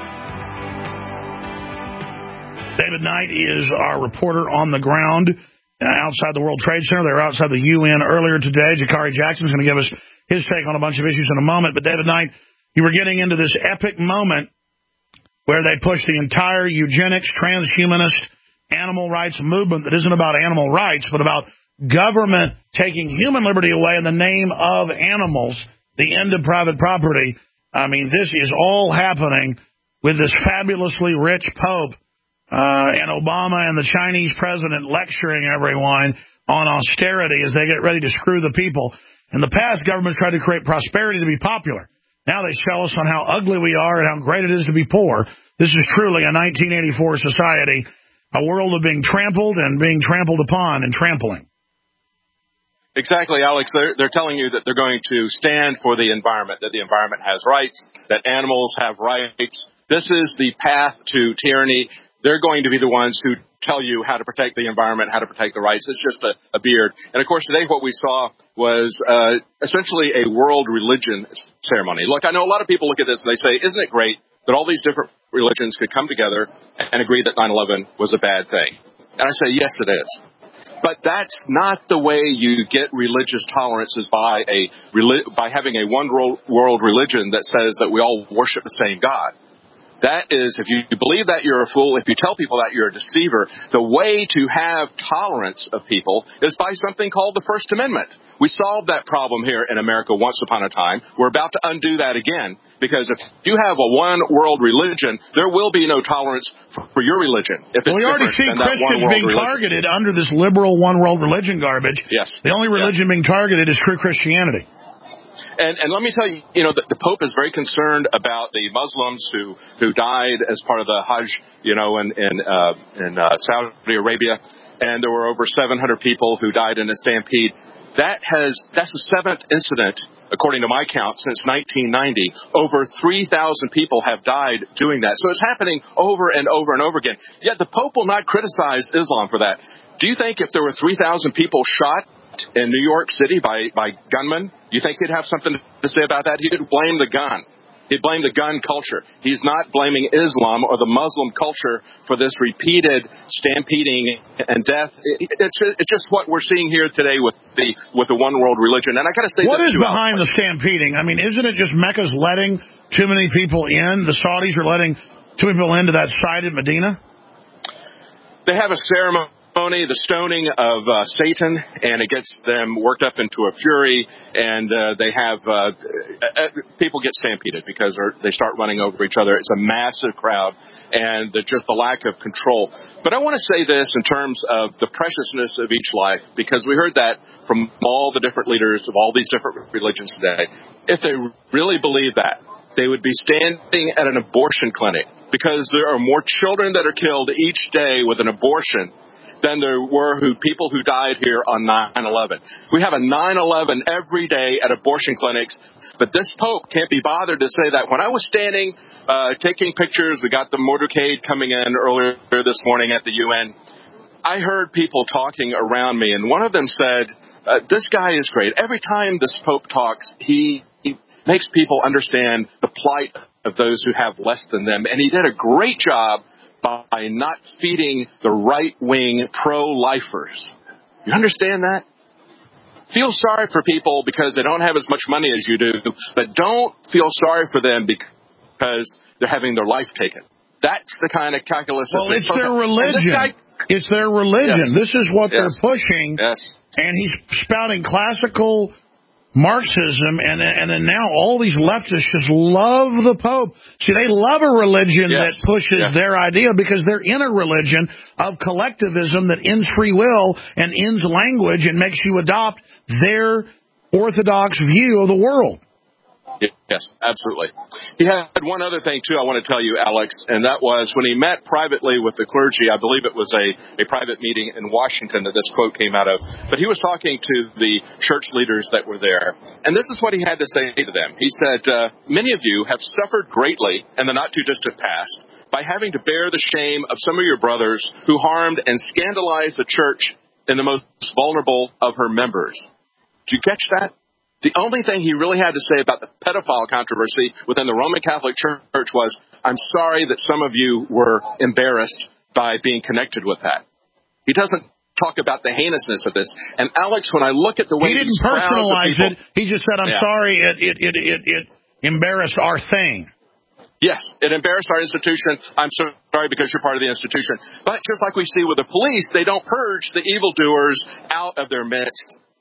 David Knight is our reporter on the ground outside the World Trade Center. They were outside the U N earlier today. Jakari Jackson is going to give us his take on a bunch of issues in a moment. But David Knight, you were getting into this epic moment where they pushed the entire eugenics, transhumanist, animal rights movement that isn't about animal rights, but about government taking human liberty away in the name of animals, the end of private property. I mean, this is all happening with this fabulously rich pope uh, and Obama and the Chinese president lecturing everyone on austerity as they get ready to screw the people. In the past, governments tried to create prosperity to be popular. Now they sell us on how ugly we are and how great it is to be poor. This is truly a nineteen eighty-four society, a world of being trampled and being trampled upon and trampling. Exactly, Alex. They're, they're telling you that they're going to stand for the environment, that the environment has rights, that animals have rights. This is the path to tyranny. They're going to be the ones who tell you how to protect the environment, how to protect the rights. It's just a, a beard. And, of course, today what we saw was uh, essentially a world religion ceremony. Look, I know a lot of people look at this and they say, isn't it great that all these different religions could come together and agree that nine eleven was a bad thing? And I say, yes, it is. But that's not the way you get religious tolerance, is by a by having a one world religion that says that we all worship the same God. That is, if you believe that, you're a fool. If you tell people that, you're a deceiver. The way to have tolerance of people is by something called the First Amendment. We solved that problem here in America once upon a time. We're about to undo that again, because if you have a one-world religion, there will be no tolerance for, for your religion. If it's well, we already see Christians being religion. targeted under this liberal one-world religion garbage. Yes. The only religion yeah. being targeted is true Christianity. And, and let me tell you, you know, the, the Pope is very concerned about the Muslims who, who died as part of the Hajj, you know, in, in, uh, in uh, Saudi Arabia. And there were over seven hundred people who died in a stampede. That has, that's the seventh incident, according to my count, since nineteen ninety. Over three thousand people have died doing that. So it's happening over and over and over again. Yet the Pope will not criticize Islam for that. Do you think if there were three thousand people shot in New York City by, by gunmen, you think he'd have something to say about that? He'd blame the gun. He'd blame the gun culture. He's not blaming Islam or the Muslim culture for this repeated stampeding and death. It's, it's just what we're seeing here today with the with the one world religion. And I got to say, what this is too, behind the stampeding? I mean, isn't it just Mecca's letting too many people in? The Saudis are letting too many people into that site in Medina? They have a ceremony. The stoning of uh, Satan, and it gets them worked up into a fury, and uh, they have uh, uh, people get stampeded because they start running over each other. It's a massive crowd, and the, just the lack of control. But I want to say this in terms of the preciousness of each life, because we heard that from all the different leaders of all these different religions today. If they really believe that, they would be standing at an abortion clinic, because there are more children that are killed each day with an abortion than there were who people who died here on nine eleven. We have a nine eleven every day at abortion clinics, but this Pope can't be bothered to say that. When I was standing, uh, taking pictures, we got the motorcade coming in earlier this morning at the U N, I heard people talking around me, and one of them said, uh, this guy is great. Every time this Pope talks, he, he makes people understand the plight of those who have less than them, and he did a great job by not feeding the right-wing pro-lifers. You understand that? Feel sorry for people because they don't have as much money as you do, but don't feel sorry for them because they're having their life taken. That's the kind of calculus. Well, it's their religion. Guy, it's their religion. Yes. This is what yes. they're pushing. Yes. And he's spouting classical Marxism, and and then now all these leftists just love the Pope. See, they love a religion yes. that pushes yes. their idea, because they're in a religion of collectivism that ends free will and ends language and makes you adopt their orthodox view of the world. Yes, absolutely. He had one other thing, too, I want to tell you, Alex, and that was when he met privately with the clergy. I believe it was a, a private meeting in Washington that this quote came out of. But he was talking to the church leaders that were there, and this is what he had to say to them. He said, uh, many of you have suffered greatly in the not-too-distant past by having to bear the shame of some of your brothers who harmed and scandalized the church in the most vulnerable of her members. Do you catch that? The only thing he really had to say about the pedophile controversy within the Roman Catholic Church was, I'm sorry that some of you were embarrassed by being connected with that. He doesn't talk about the heinousness of this. And Alex, when I look at the way he didn't personalize people, it, he just said, I'm yeah. sorry it, it, it, it, it embarrassed our thing. Yes, it embarrassed our institution. I'm so sorry because you're part of the institution. But just like we see with the police, they don't purge the evildoers out of their midst.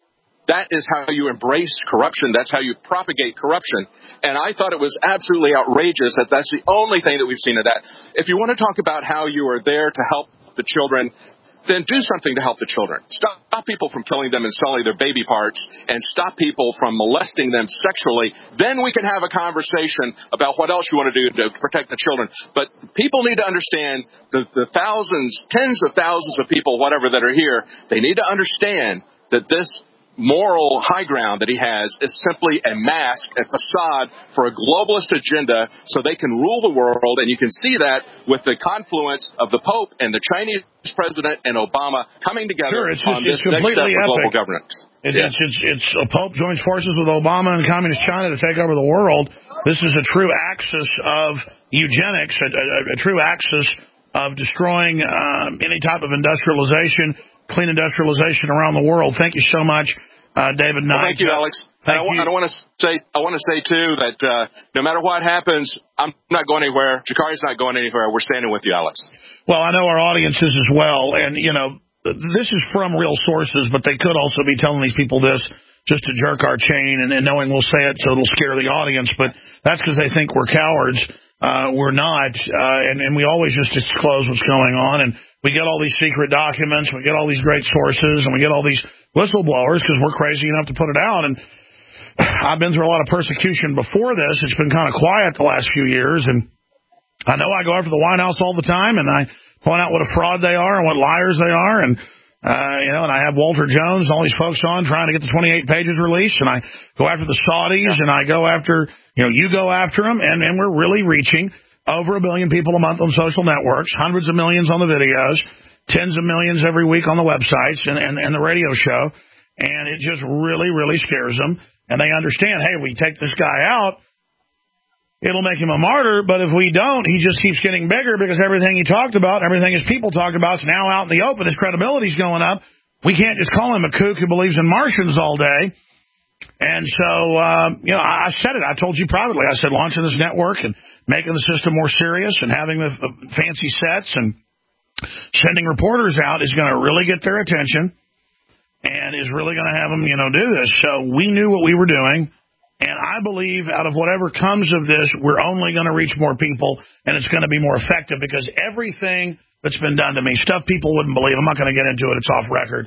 that is how you embrace corruption. That's how you propagate corruption. And I thought it was absolutely outrageous that that's the only thing that we've seen of that. If you want to talk about how you are there to help the children, then do something to help the children. Stop people from killing them and selling their baby parts, and stop people from molesting them sexually. Then we can have a conversation about what else you want to do to protect the children. But people need to understand the, the thousands, tens of thousands of people, whatever, that are here, they need to understand that this moral high ground that he has is simply a mask, a facade for a globalist agenda so they can rule the world. And you can see that with the confluence of the Pope and the Chinese president and Obama coming together sure, it's on just, this it's next step epic. for global governance. It's, yeah. it's, it's, it's a Pope joins forces with Obama and Communist China to take over the world. This is a true axis of eugenics, a, a, a true axis of destroying um, any type of industrialization, clean industrialization around the world. Thank you so much, uh, David Knight. Well, thank you, Alex. Thank and I, you. I want to say, I want to say too that uh, no matter what happens, I'm not going anywhere. Jakari's not going anywhere. We're standing with you, Alex. Well, I know our audiences as well, and you know this is from real sources, but they could also be telling these people this just to jerk our chain and, and knowing we'll say it so it'll scare the audience. But that's because they think we're cowards. Uh, we're not, uh, and, and we always just disclose what's going on, and we get all these secret documents, we get all these great sources, and we get all these whistleblowers because we're crazy enough to put it out. And I've been through a lot of persecution before this. It's been kind of quiet the last few years, and I know I go after the White House all the time, and I point out what a fraud they are and what liars they are, and uh, you know, and I have Walter Jones and all these folks on trying to get the twenty-eight pages released, and I go after the Saudis, yeah. and I go after, you know, you go after them, and, and we're really reaching over a billion people a month on social networks, hundreds of millions on the videos, tens of millions every week on the websites and, and, and the radio show, and it just really, really scares them, and they understand, hey, we take this guy out, it'll make him a martyr, but if we don't, he just keeps getting bigger because everything he talked about, everything his people talked about is now out in the open. His credibility's going up. We can't just call him a kook who believes in Martians all day. And so, uh, you know, I said it. I told you privately. I said launching this network and making the system more serious and having the fancy sets and sending reporters out is going to really get their attention and is really going to have them, you know, do this. So we knew what we were doing. And I believe out of whatever comes of this, we're only going to reach more people, and it's going to be more effective because everything that's been done to me, stuff people wouldn't believe, I'm not going to get into it, it's off record,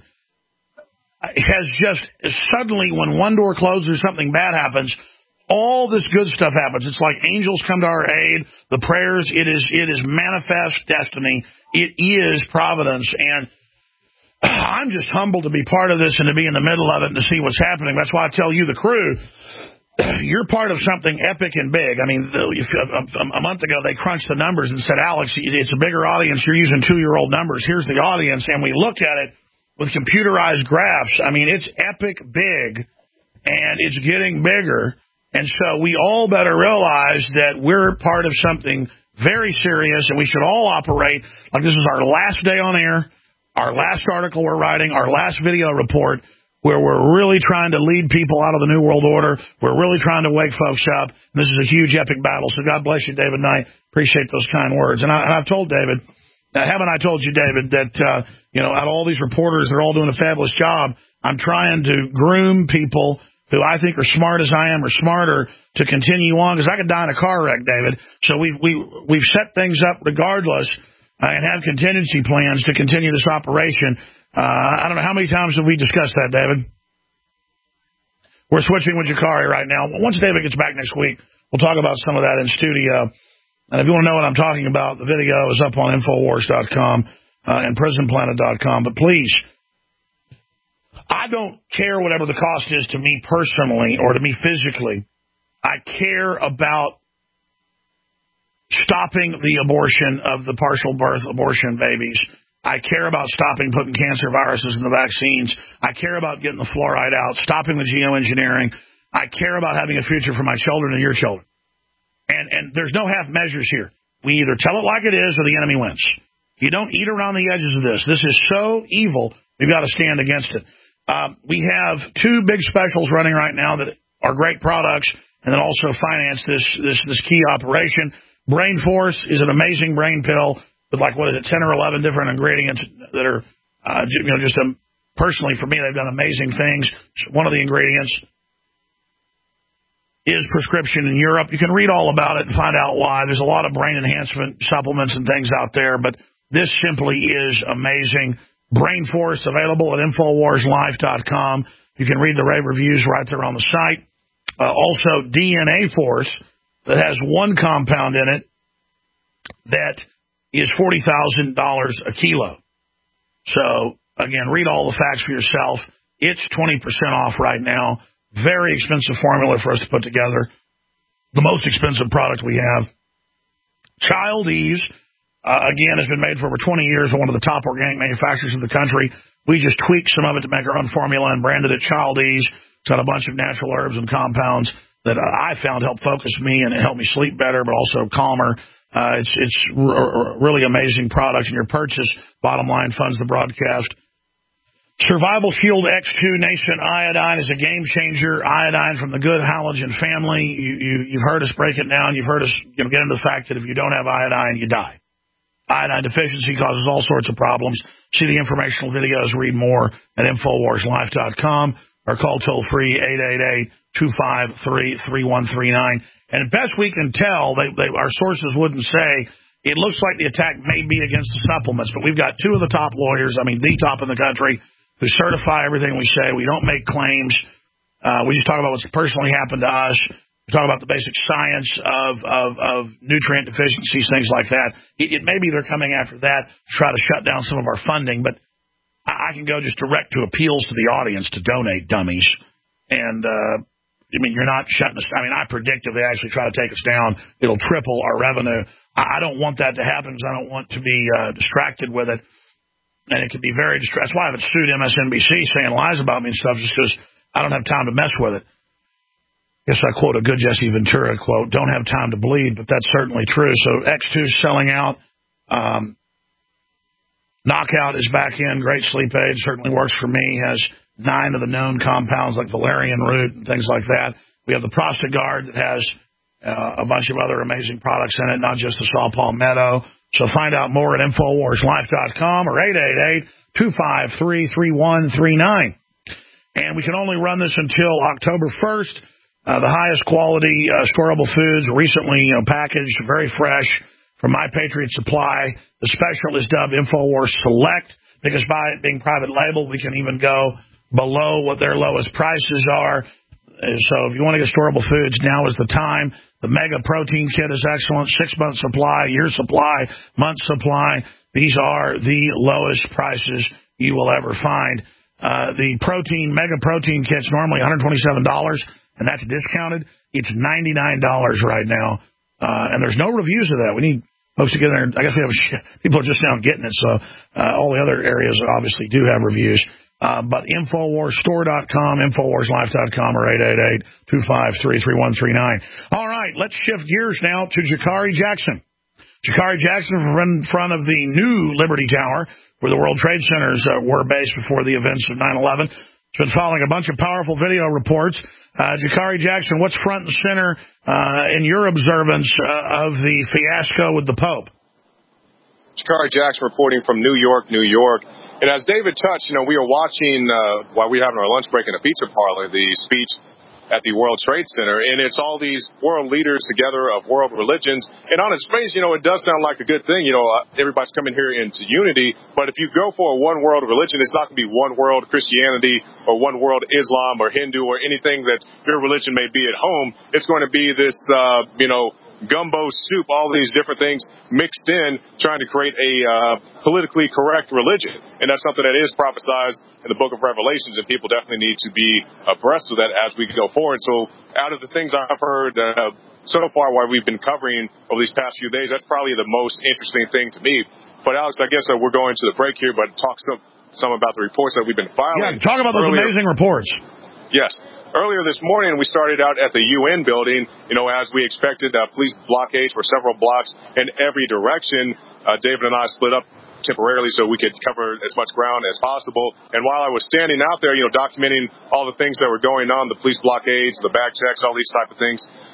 has just suddenly, when one door closes or something bad happens, all this good stuff happens. It's like angels come to our aid, the prayers, it is it is manifest destiny, it is providence, and I'm just humbled to be part of this and to be in the middle of it and to see what's happening. That's why I tell you, the crew, you're part of something epic and big. I mean, a month ago, they crunched the numbers and said, Alex, it's a bigger audience. You're using two-year-old numbers. Here's the audience. And we looked at it with computerized graphs. I mean, it's epic big, and it's getting bigger. And so we all better realize that we're part of something very serious, and we should all operate like this is our last day on air, our last article we're writing, our last video report, where we're really trying to lead people out of the New World Order. We're really trying to wake folks up. This is a huge, epic battle. So God bless you, David Knight. Appreciate those kind words. And, I, and I've told David, now, haven't I told you, David, that, uh, you know, out of all these reporters, they're all doing a fabulous job. I'm trying to groom people who I think are smart as I am or smarter to continue on, because I could die in a car wreck, David. So we, we, we've set things up regardless uh, and have contingency plans to continue this operation. Uh, I don't know, how many times have we discussed that, David? We're switching with Jakari right now. Once David gets back next week, we'll talk about some of that in studio. And if you want to know what I'm talking about, the video is up on Infowars dot com uh, and Prison Planet dot com. But please, I don't care whatever the cost is to me personally or to me physically. I care about stopping the abortion of the partial birth abortion babies. I care about stopping putting cancer viruses in the vaccines. I care about getting the fluoride out, stopping the geoengineering. I care about having a future for my children and your children. And and there's no half measures here. We either tell it like it is or the enemy wins. You don't eat around the edges of this. This is so evil, we've got to stand against it. Um, we have two big specials running right now that are great products and then also finance this, this, this key operation. Brain Force is an amazing brain pill with, like, what is it, ten or eleven different ingredients that are, uh, you know, just a personally, for me, they've done amazing things. One of the ingredients is prescription in Europe. You can read all about it and find out why. There's a lot of brain enhancement supplements and things out there, but this simply is amazing. Brain Force, available at Infowars Life dot com. You can read the rave reviews right there on the site. Uh, also, D N A Force, that has one compound in it that is forty thousand dollars a kilo. So, again, read all the facts for yourself. It's twenty percent off right now. Very expensive formula for us to put together. The most expensive product we have. Child Ease, uh, again, has been made for over twenty years by one of the top organic manufacturers in the country. We just tweaked some of it to make our own formula and branded it Child Ease. It's got a bunch of natural herbs and compounds that uh, I found help focus me and it helped me sleep better, but also calmer. Uh, it's it's r- really amazing product, and your purchase, bottom line, funds the broadcast. Survival Shield X two Nascent Iodine is a game changer. Iodine from the good halogen family. You, you, you've heard us break it down. You've heard us you know, get into the fact that if you don't have iodine, you die. Iodine deficiency causes all sorts of problems. See the informational videos. Read more at Infowars Life dot com or call toll-free eight eight eight, two five three, three one three nine. And best we can tell, they, they, our sources wouldn't say, it looks like the attack may be against the supplements, but we've got two of the top lawyers, I mean the top in the country, who certify everything we say. We don't make claims. Uh, we just talk about what's personally happened to us. We talk about the basic science of, of, of nutrient deficiencies, things like that. It, it may be they're coming after that to try to shut down some of our funding, but I, I can go just direct to appeals to the audience to donate, dummies. And, uh, I mean, you're not shutting us. I mean, I predict if they actually try to take us down, it'll triple our revenue. I, I don't want that to happen because I don't want to be uh, distracted with it. And it can be very distressing. That's why I haven't sued M S N B C saying lies about me and stuff, just because I don't have time to mess with it. Guess I quote a good Jesse Ventura quote, don't have time to bleed, but that's certainly true. So X two is selling out. Um, Knockout is back in. Great sleep aid. Certainly works for me. Has nine of the known compounds like valerian root and things like that. We have the Prostagard that has uh, a bunch of other amazing products in it, not just the saw palmetto. So find out more at Infowars Life dot com or eight eight eight, two five three, three one three nine. And we can only run this until October first. Uh, the highest quality uh, storable foods, recently you know, packaged, very fresh, from My Patriot Supply. The special is dubbed Infowars Select, because by it being private label, we can even go below what their lowest prices are. So if you want to get storable foods, now is the time. The Mega Protein Kit is excellent. Six-month supply, year supply, month supply. These are the lowest prices you will ever find. Uh, the protein Mega Protein Kit's normally one hundred twenty-seven dollars, and that's discounted. It's ninety-nine dollars right now, uh, and there's no reviews of that. We need folks to get in there. I guess we have people are just now getting it, so uh, all the other areas obviously do have reviews. Uh, but Infowars Store dot com, Infowars Life dot com, or eight eight eight, two five three, three one three nine. All right, let's shift gears now to Jakari Jackson. Jakari Jackson in front of the new Liberty Tower, where the World Trade Centers uh, were based before the events of nine eleven. It's been following a bunch of powerful video reports. Uh, Jakari Jackson, what's front and center uh, in your observance uh, of the fiasco with the Pope? Jakari Jackson reporting from New York, New York. And as David touched, you know, we were watching, uh, while we were having our lunch break in a pizza parlor, the speech at the World Trade Center, and it's all these world leaders together of world religions. And on its face, you know, it does sound like a good thing. You know, uh, everybody's coming here into unity. But if you go for a one world religion, it's not going to be one world Christianity or one world Islam or Hindu or anything that your religion may be at home. It's going to be this, uh, you know, gumbo soup, all these different things mixed in, trying to create a uh, politically correct religion. And that's something that is prophesied in the book of Revelations, and people definitely need to be abreast of that as we go forward. So out of the things I've heard uh, so far while we've been covering over these past few days, that's probably the most interesting thing to me. But Alex, I guess uh, we're going to the break here, but talk some, some about the reports that we've been filing. Yeah, talk about those earlier. Amazing reports. Yes. Earlier this morning, we started out at the U N building, you know, as we expected, uh, police blockades for several blocks in every direction. Uh, David and I split up temporarily so we could cover as much ground as possible. And while I was standing out there, you know, documenting all the things that were going on, the police blockades, the bag checks, all these type of things,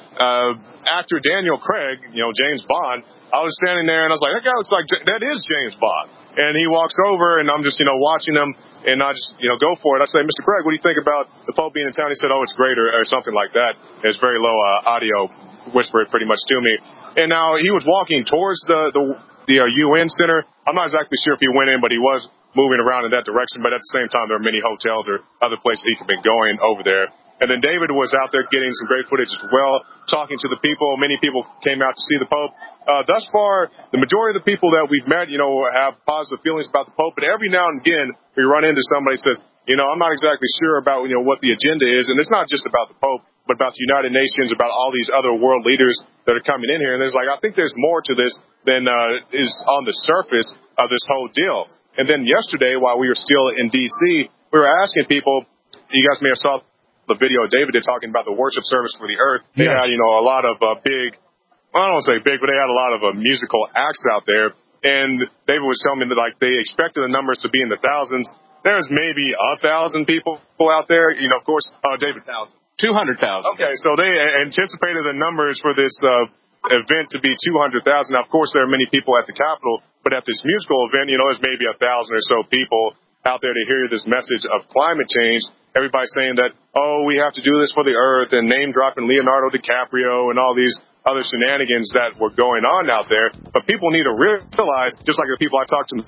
uh, actor Daniel Craig, you know, James Bond, I was standing there and I was like, that guy looks like, that is James Bond. And he walks over and I'm just, you know, watching him and I just, you know, go for it. I say, Mister Craig, what do you think about the Pope being in town? He said, oh, it's great or, or something like that. It's very low uh, audio, whispered pretty much to me. And now he was walking towards the, the, the uh, U N Center. I'm not exactly sure if he went in, but he was moving around in that direction. But at the same time, there are many hotels or other places he could have been going over there. And then David was out there getting some great footage as well, talking to the people. Many people came out to see the Pope. Uh, thus far, the majority of the people that we've met, you know, have positive feelings about the Pope. But every now and again, we run into somebody who says, you know, I'm not exactly sure about, you know, what the agenda is. And it's not just about the Pope, but about the United Nations, about all these other world leaders that are coming in here. And there's like, I think there's more to this than uh, is on the surface of this whole deal. And then yesterday, while we were still in D C, we were asking people, you guys may have saw the video David did talking about the worship service for the earth. They yeah. had, you know, a lot of uh, big, I don't want to say big, but they had a lot of uh, musical acts out there. And David was telling me that, like, they expected the numbers to be in the thousands. There's maybe a thousand people out there. You know, of course, uh, David, thousand. two hundred thousand. Okay, so they anticipated the numbers for this uh, event to be two hundred thousand. Now, of course, there are many people at the Capitol, but at this musical event, you know, there's maybe a thousand or so people out there to hear this message of climate change. Everybody's saying that, oh, we have to do this for the earth, and name-dropping Leonardo DiCaprio and all these other shenanigans that were going on out there. But people need to realize, just like the people I talked to.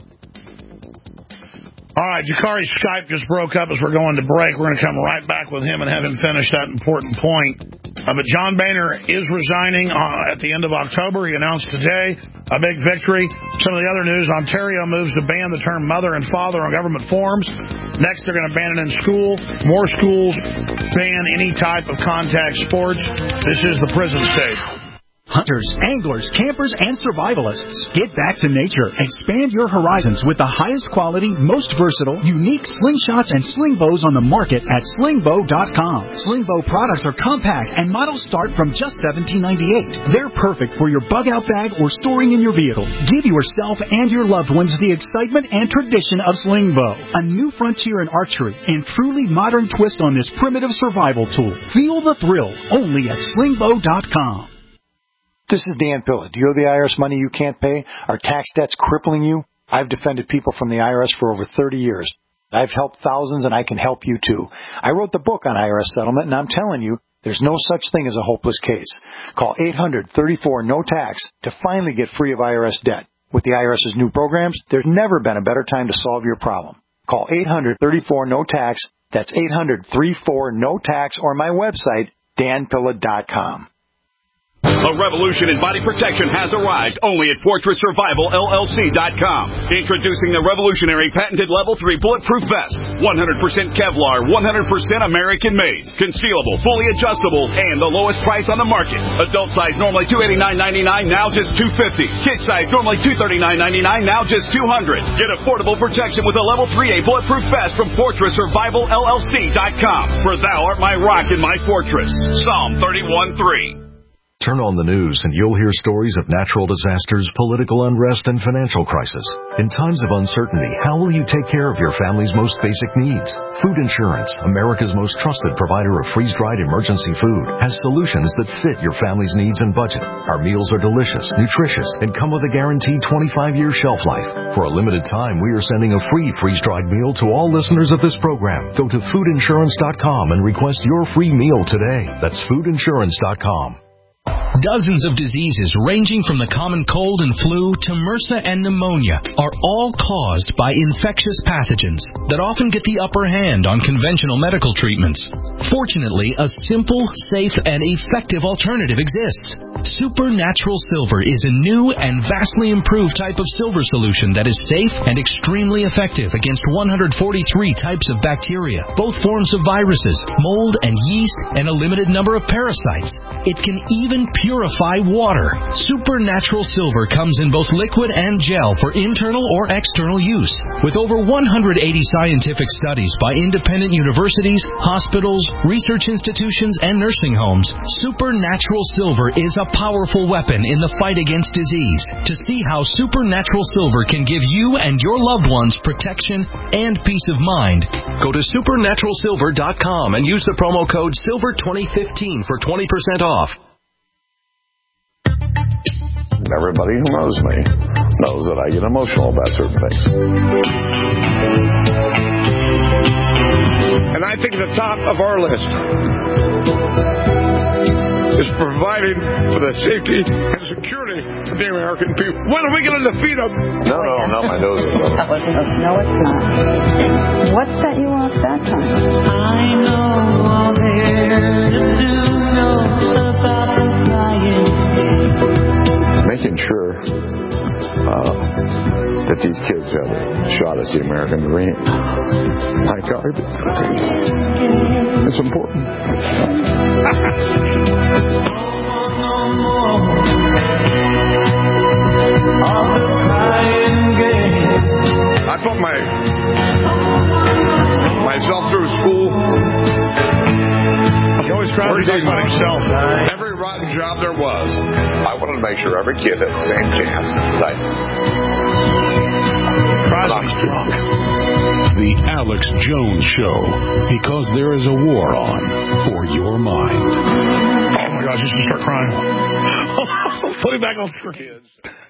All right, Jakari's Skype just broke up as we're going to break. We're going to come right back with him and have him finish that important point. Uh, but John Boehner is resigning uh, at the end of October. He announced today a big victory. Some of the other news, Ontario moves to ban the term mother and father on government forms. Next, they're going to ban it in school. More schools ban any type of contact sports. This is the prison state. Hunters, anglers, campers, and survivalists. Get back to nature. Expand your horizons with the highest quality, most versatile, unique slingshots and sling bows on the market at sling bow dot com. Sling bow products are compact and models start from just seventeen ninety-eight. They're perfect for your bug-out bag or storing in your vehicle. Give yourself and your loved ones the excitement and tradition of sling bow. A new frontier in archery and truly modern twist on this primitive survival tool. Feel the thrill only at sling bow dot com. This is Dan Pilla. Do you owe the I R S money you can't pay? Are tax debts crippling you? I've defended people from the I R S for over thirty years. I've helped thousands, and I can help you, too. I wrote the book on I R S settlement, and I'm telling you, there's no such thing as a hopeless case. Call eight hundred thirty-four no tax to finally get free of I R S debt. With the IRS's new programs, there's never been a better time to solve your problem. Call eight hundred thirty-four no tax. That's eight hundred thirty-four no tax, or my website, dan pilla dot com. A revolution in body protection has arrived only at Fortress Survival L L C dot com. Introducing the revolutionary patented Level three Bulletproof Vest. one hundred percent Kevlar, one hundred percent American-made. Concealable, fully adjustable, and the lowest price on the market. Adult size normally two hundred eighty-nine ninety-nine, now just two hundred fifty dollars. Kid size normally two hundred thirty-nine ninety-nine, now just two hundred dollars. Get affordable protection with a Level three A Bulletproof Vest from Fortress Survival L L C dot com. For thou art my rock and my fortress. Psalm thirty-one three. Turn on the news and you'll hear stories of natural disasters, political unrest, and financial crisis. In times of uncertainty, how will you take care of your family's most basic needs? Food Insurance, America's most trusted provider of freeze-dried emergency food, has solutions that fit your family's needs and budget. Our meals are delicious, nutritious, and come with a guaranteed twenty-five year shelf life. For a limited time, we are sending a free freeze-dried meal to all listeners of this program. Go to food insurance dot com and request your free meal today. That's food insurance dot com. Dozens of diseases ranging from the common cold and flu to MRSA and pneumonia are all caused by infectious pathogens that often get the upper hand on conventional medical treatments. Fortunately, a simple, safe, and effective alternative exists. Supernatural Silver is a new and vastly improved type of silver solution that is safe and extremely effective against one hundred forty-three types of bacteria, both forms of viruses, mold and yeast, and a limited number of parasites. It can even purify water. Supernatural Silver comes in both liquid and gel for internal or external use. With over one hundred eighty scientific studies by independent universities, hospitals, research institutions, and nursing homes, Supernatural Silver is a powerful weapon in the fight against disease. To see how Supernatural Silver can give you and your loved ones protection and peace of mind, go to supernatural silver dot com and use the promo code silver twenty fifteen for twenty percent off. Everybody who knows me knows that I get emotional about certain things. And I think the top of our list is providing for the safety and security of the American people. When are we going to defeat them? No, no, not my nose. That wasn't us. No, it's not. What set you off that time? I know all there is to know about the flying. Making sure uh, that these kids have a shot at the American dream. My God, it's important. I put my myself through school. He always tries to talk about himself. Every rotten job there was. I wanted to make sure every kid had the same chance as I Crosby's drunk. The Alex Jones Show, because there is a war on for your mind. Oh my gosh, he's going to start crying. Put him back on for kids.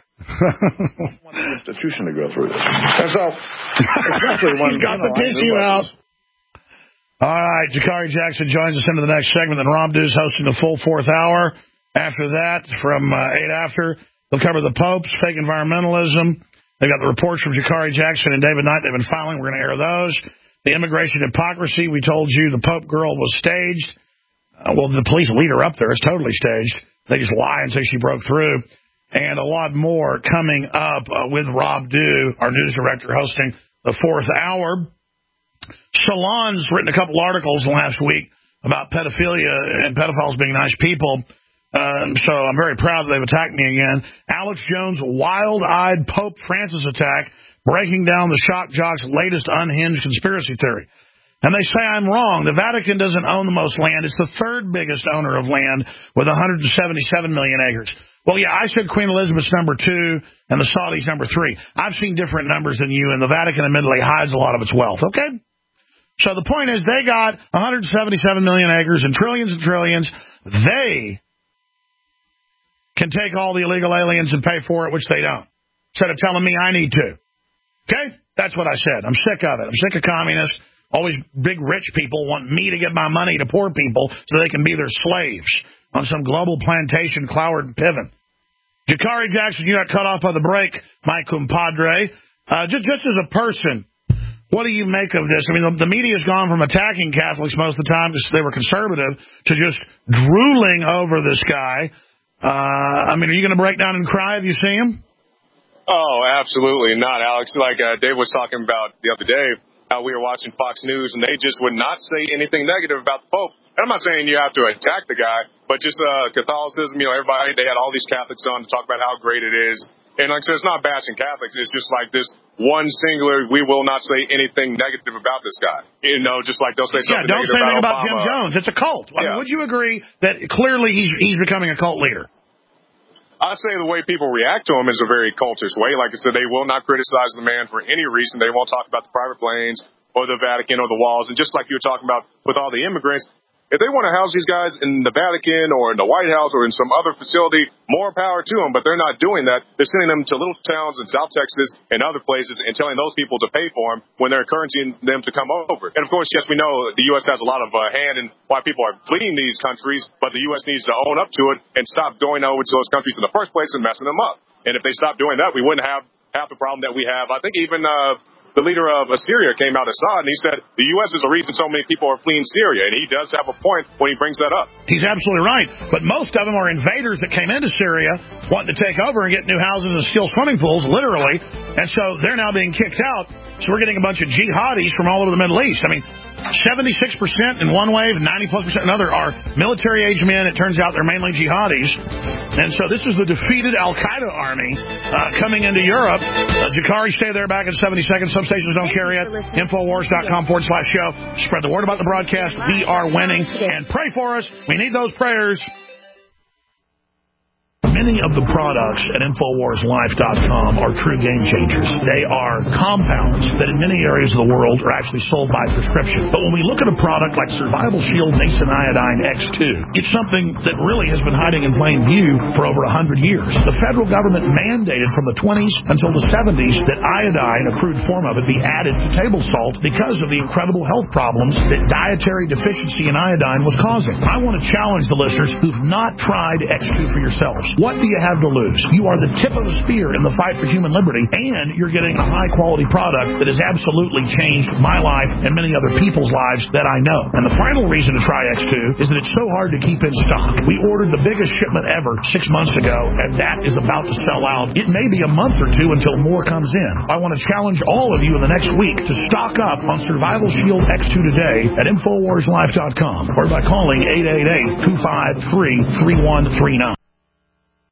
I want the institution to go through this. And so, especially when he's got you know, the tissue out. All right, Jakari Jackson joins us into the next segment. Then Rob Dew's hosting the full fourth hour. After that, from uh, eight after, they'll cover the popes, fake environmentalism. They've got the reports from Jakari Jackson and David Knight. They've been filing. We're going to air those. The immigration hypocrisy. We told you the Pope girl was staged. Uh, well, the police lead her up there. It's totally staged. They just lie and say she broke through. And a lot more coming up uh, with Rob Dew, our news director, hosting the fourth hour. Salon's written a couple articles last week about pedophilia and pedophiles being nice people. Um, so I'm very proud that they've attacked me again. Alex Jones' wild-eyed Pope Francis attack, breaking down the shock jock's latest unhinged conspiracy theory. And they say I'm wrong. The Vatican doesn't own the most land. It's the third biggest owner of land with one hundred seventy-seven million acres. Well, yeah, I said Queen Elizabeth's number two and the Saudis number three. I've seen different numbers than you, and the Vatican admittedly hides a lot of its wealth, okay? So the point is they got one hundred seventy-seven million acres and trillions and trillions. They can take all the illegal aliens and pay for it, which they don't, instead of telling me I need to. Okay? That's what I said. I'm sick of it. I'm sick of communists. Always big rich people want me to give my money to poor people so they can be their slaves on some global plantation, Cloward and Piven. Jakari Jackson, you got cut off by the break, my compadre. Uh, just, just as a person, what do you make of this? I mean, the, the media's gone from attacking Catholics most of the time because they were conservative to just drooling over this guy. Uh, I mean, are you going to break down and cry if you see him? Oh, absolutely not, Alex. Like uh, Dave was talking about the other day, how we were watching Fox News, and they just would not say anything negative about the Pope. And I'm not saying you have to attack the guy, but just uh, Catholicism, you know, everybody, they had all these Catholics on to talk about how great it is. And like I said, it's not bashing Catholics. It's just like this one singular, we will not say anything negative about this guy. You know, just like they'll say something yeah, don't negative say anything about, about Jim Jones. It's a cult. I mean, Yeah. would you agree that clearly he's he's becoming a cult leader? I say the way people react to him is a very cultish way. Like I said, they will not criticize the man for any reason. They won't talk about the private planes or the Vatican or the walls. And just like you were talking about with all the immigrants, if they want to house these guys in the Vatican or in the White House or in some other facility, more power to them. But they're not doing that. They're sending them to little towns in South Texas and other places and telling those people to pay for them when they're encouraging them to come over. And, of course, yes, we know the U S has a lot of uh, hand in why people are fleeing these countries, but the U S needs to own up to it and stop going over to those countries in the first place and messing them up. And if they stop doing that, we wouldn't have half the problem that we have. I think even uh, the leader of Syria came out, Assad, and he said the U S is the reason so many people are fleeing Syria, and he does have a point when he brings that up. He's absolutely right. But most of them are invaders that came into Syria wanting to take over and get new houses and steal swimming pools, literally. And so they're now being kicked out. So we're getting a bunch of jihadis from all over the Middle East. I mean, seventy-six percent in one wave, ninety plus percent in another are military-age men. It turns out they're mainly jihadis. And so this is the defeated Al-Qaeda army uh, coming into Europe. Uh, Jakari, stay there back in seventy seconds. Some stations don't carry it. Infowars.com forward slash show. Spread the word about the broadcast. We are winning. And pray for us. We need those prayers. Many of the products at Infowars Life dot com are true game changers. They are compounds that in many areas of the world are actually sold by prescription. But when we look at a product like Survival Shield Nascent Iodine X two, it's something that really has been hiding in plain view for over one hundred years. The federal government mandated from the twenties until the seventies that iodine, a crude form of it, be added to table salt because of the incredible health problems that dietary deficiency in iodine was causing. I want to challenge the listeners who've not tried X two for yourselves. What do you have to lose? You are the tip of the spear in the fight for human liberty, and you're getting a high-quality product that has absolutely changed my life and many other people's lives that I know. And the final reason to try X two is that it's so hard to keep in stock. We ordered the biggest shipment ever six months ago, and that is about to sell out. It may be a month or two until more comes in. I want to challenge all of you in the next week to stock up on Survival Shield X two today at Infowars Life dot com or by calling eight eight eight, two five three, three one three nine.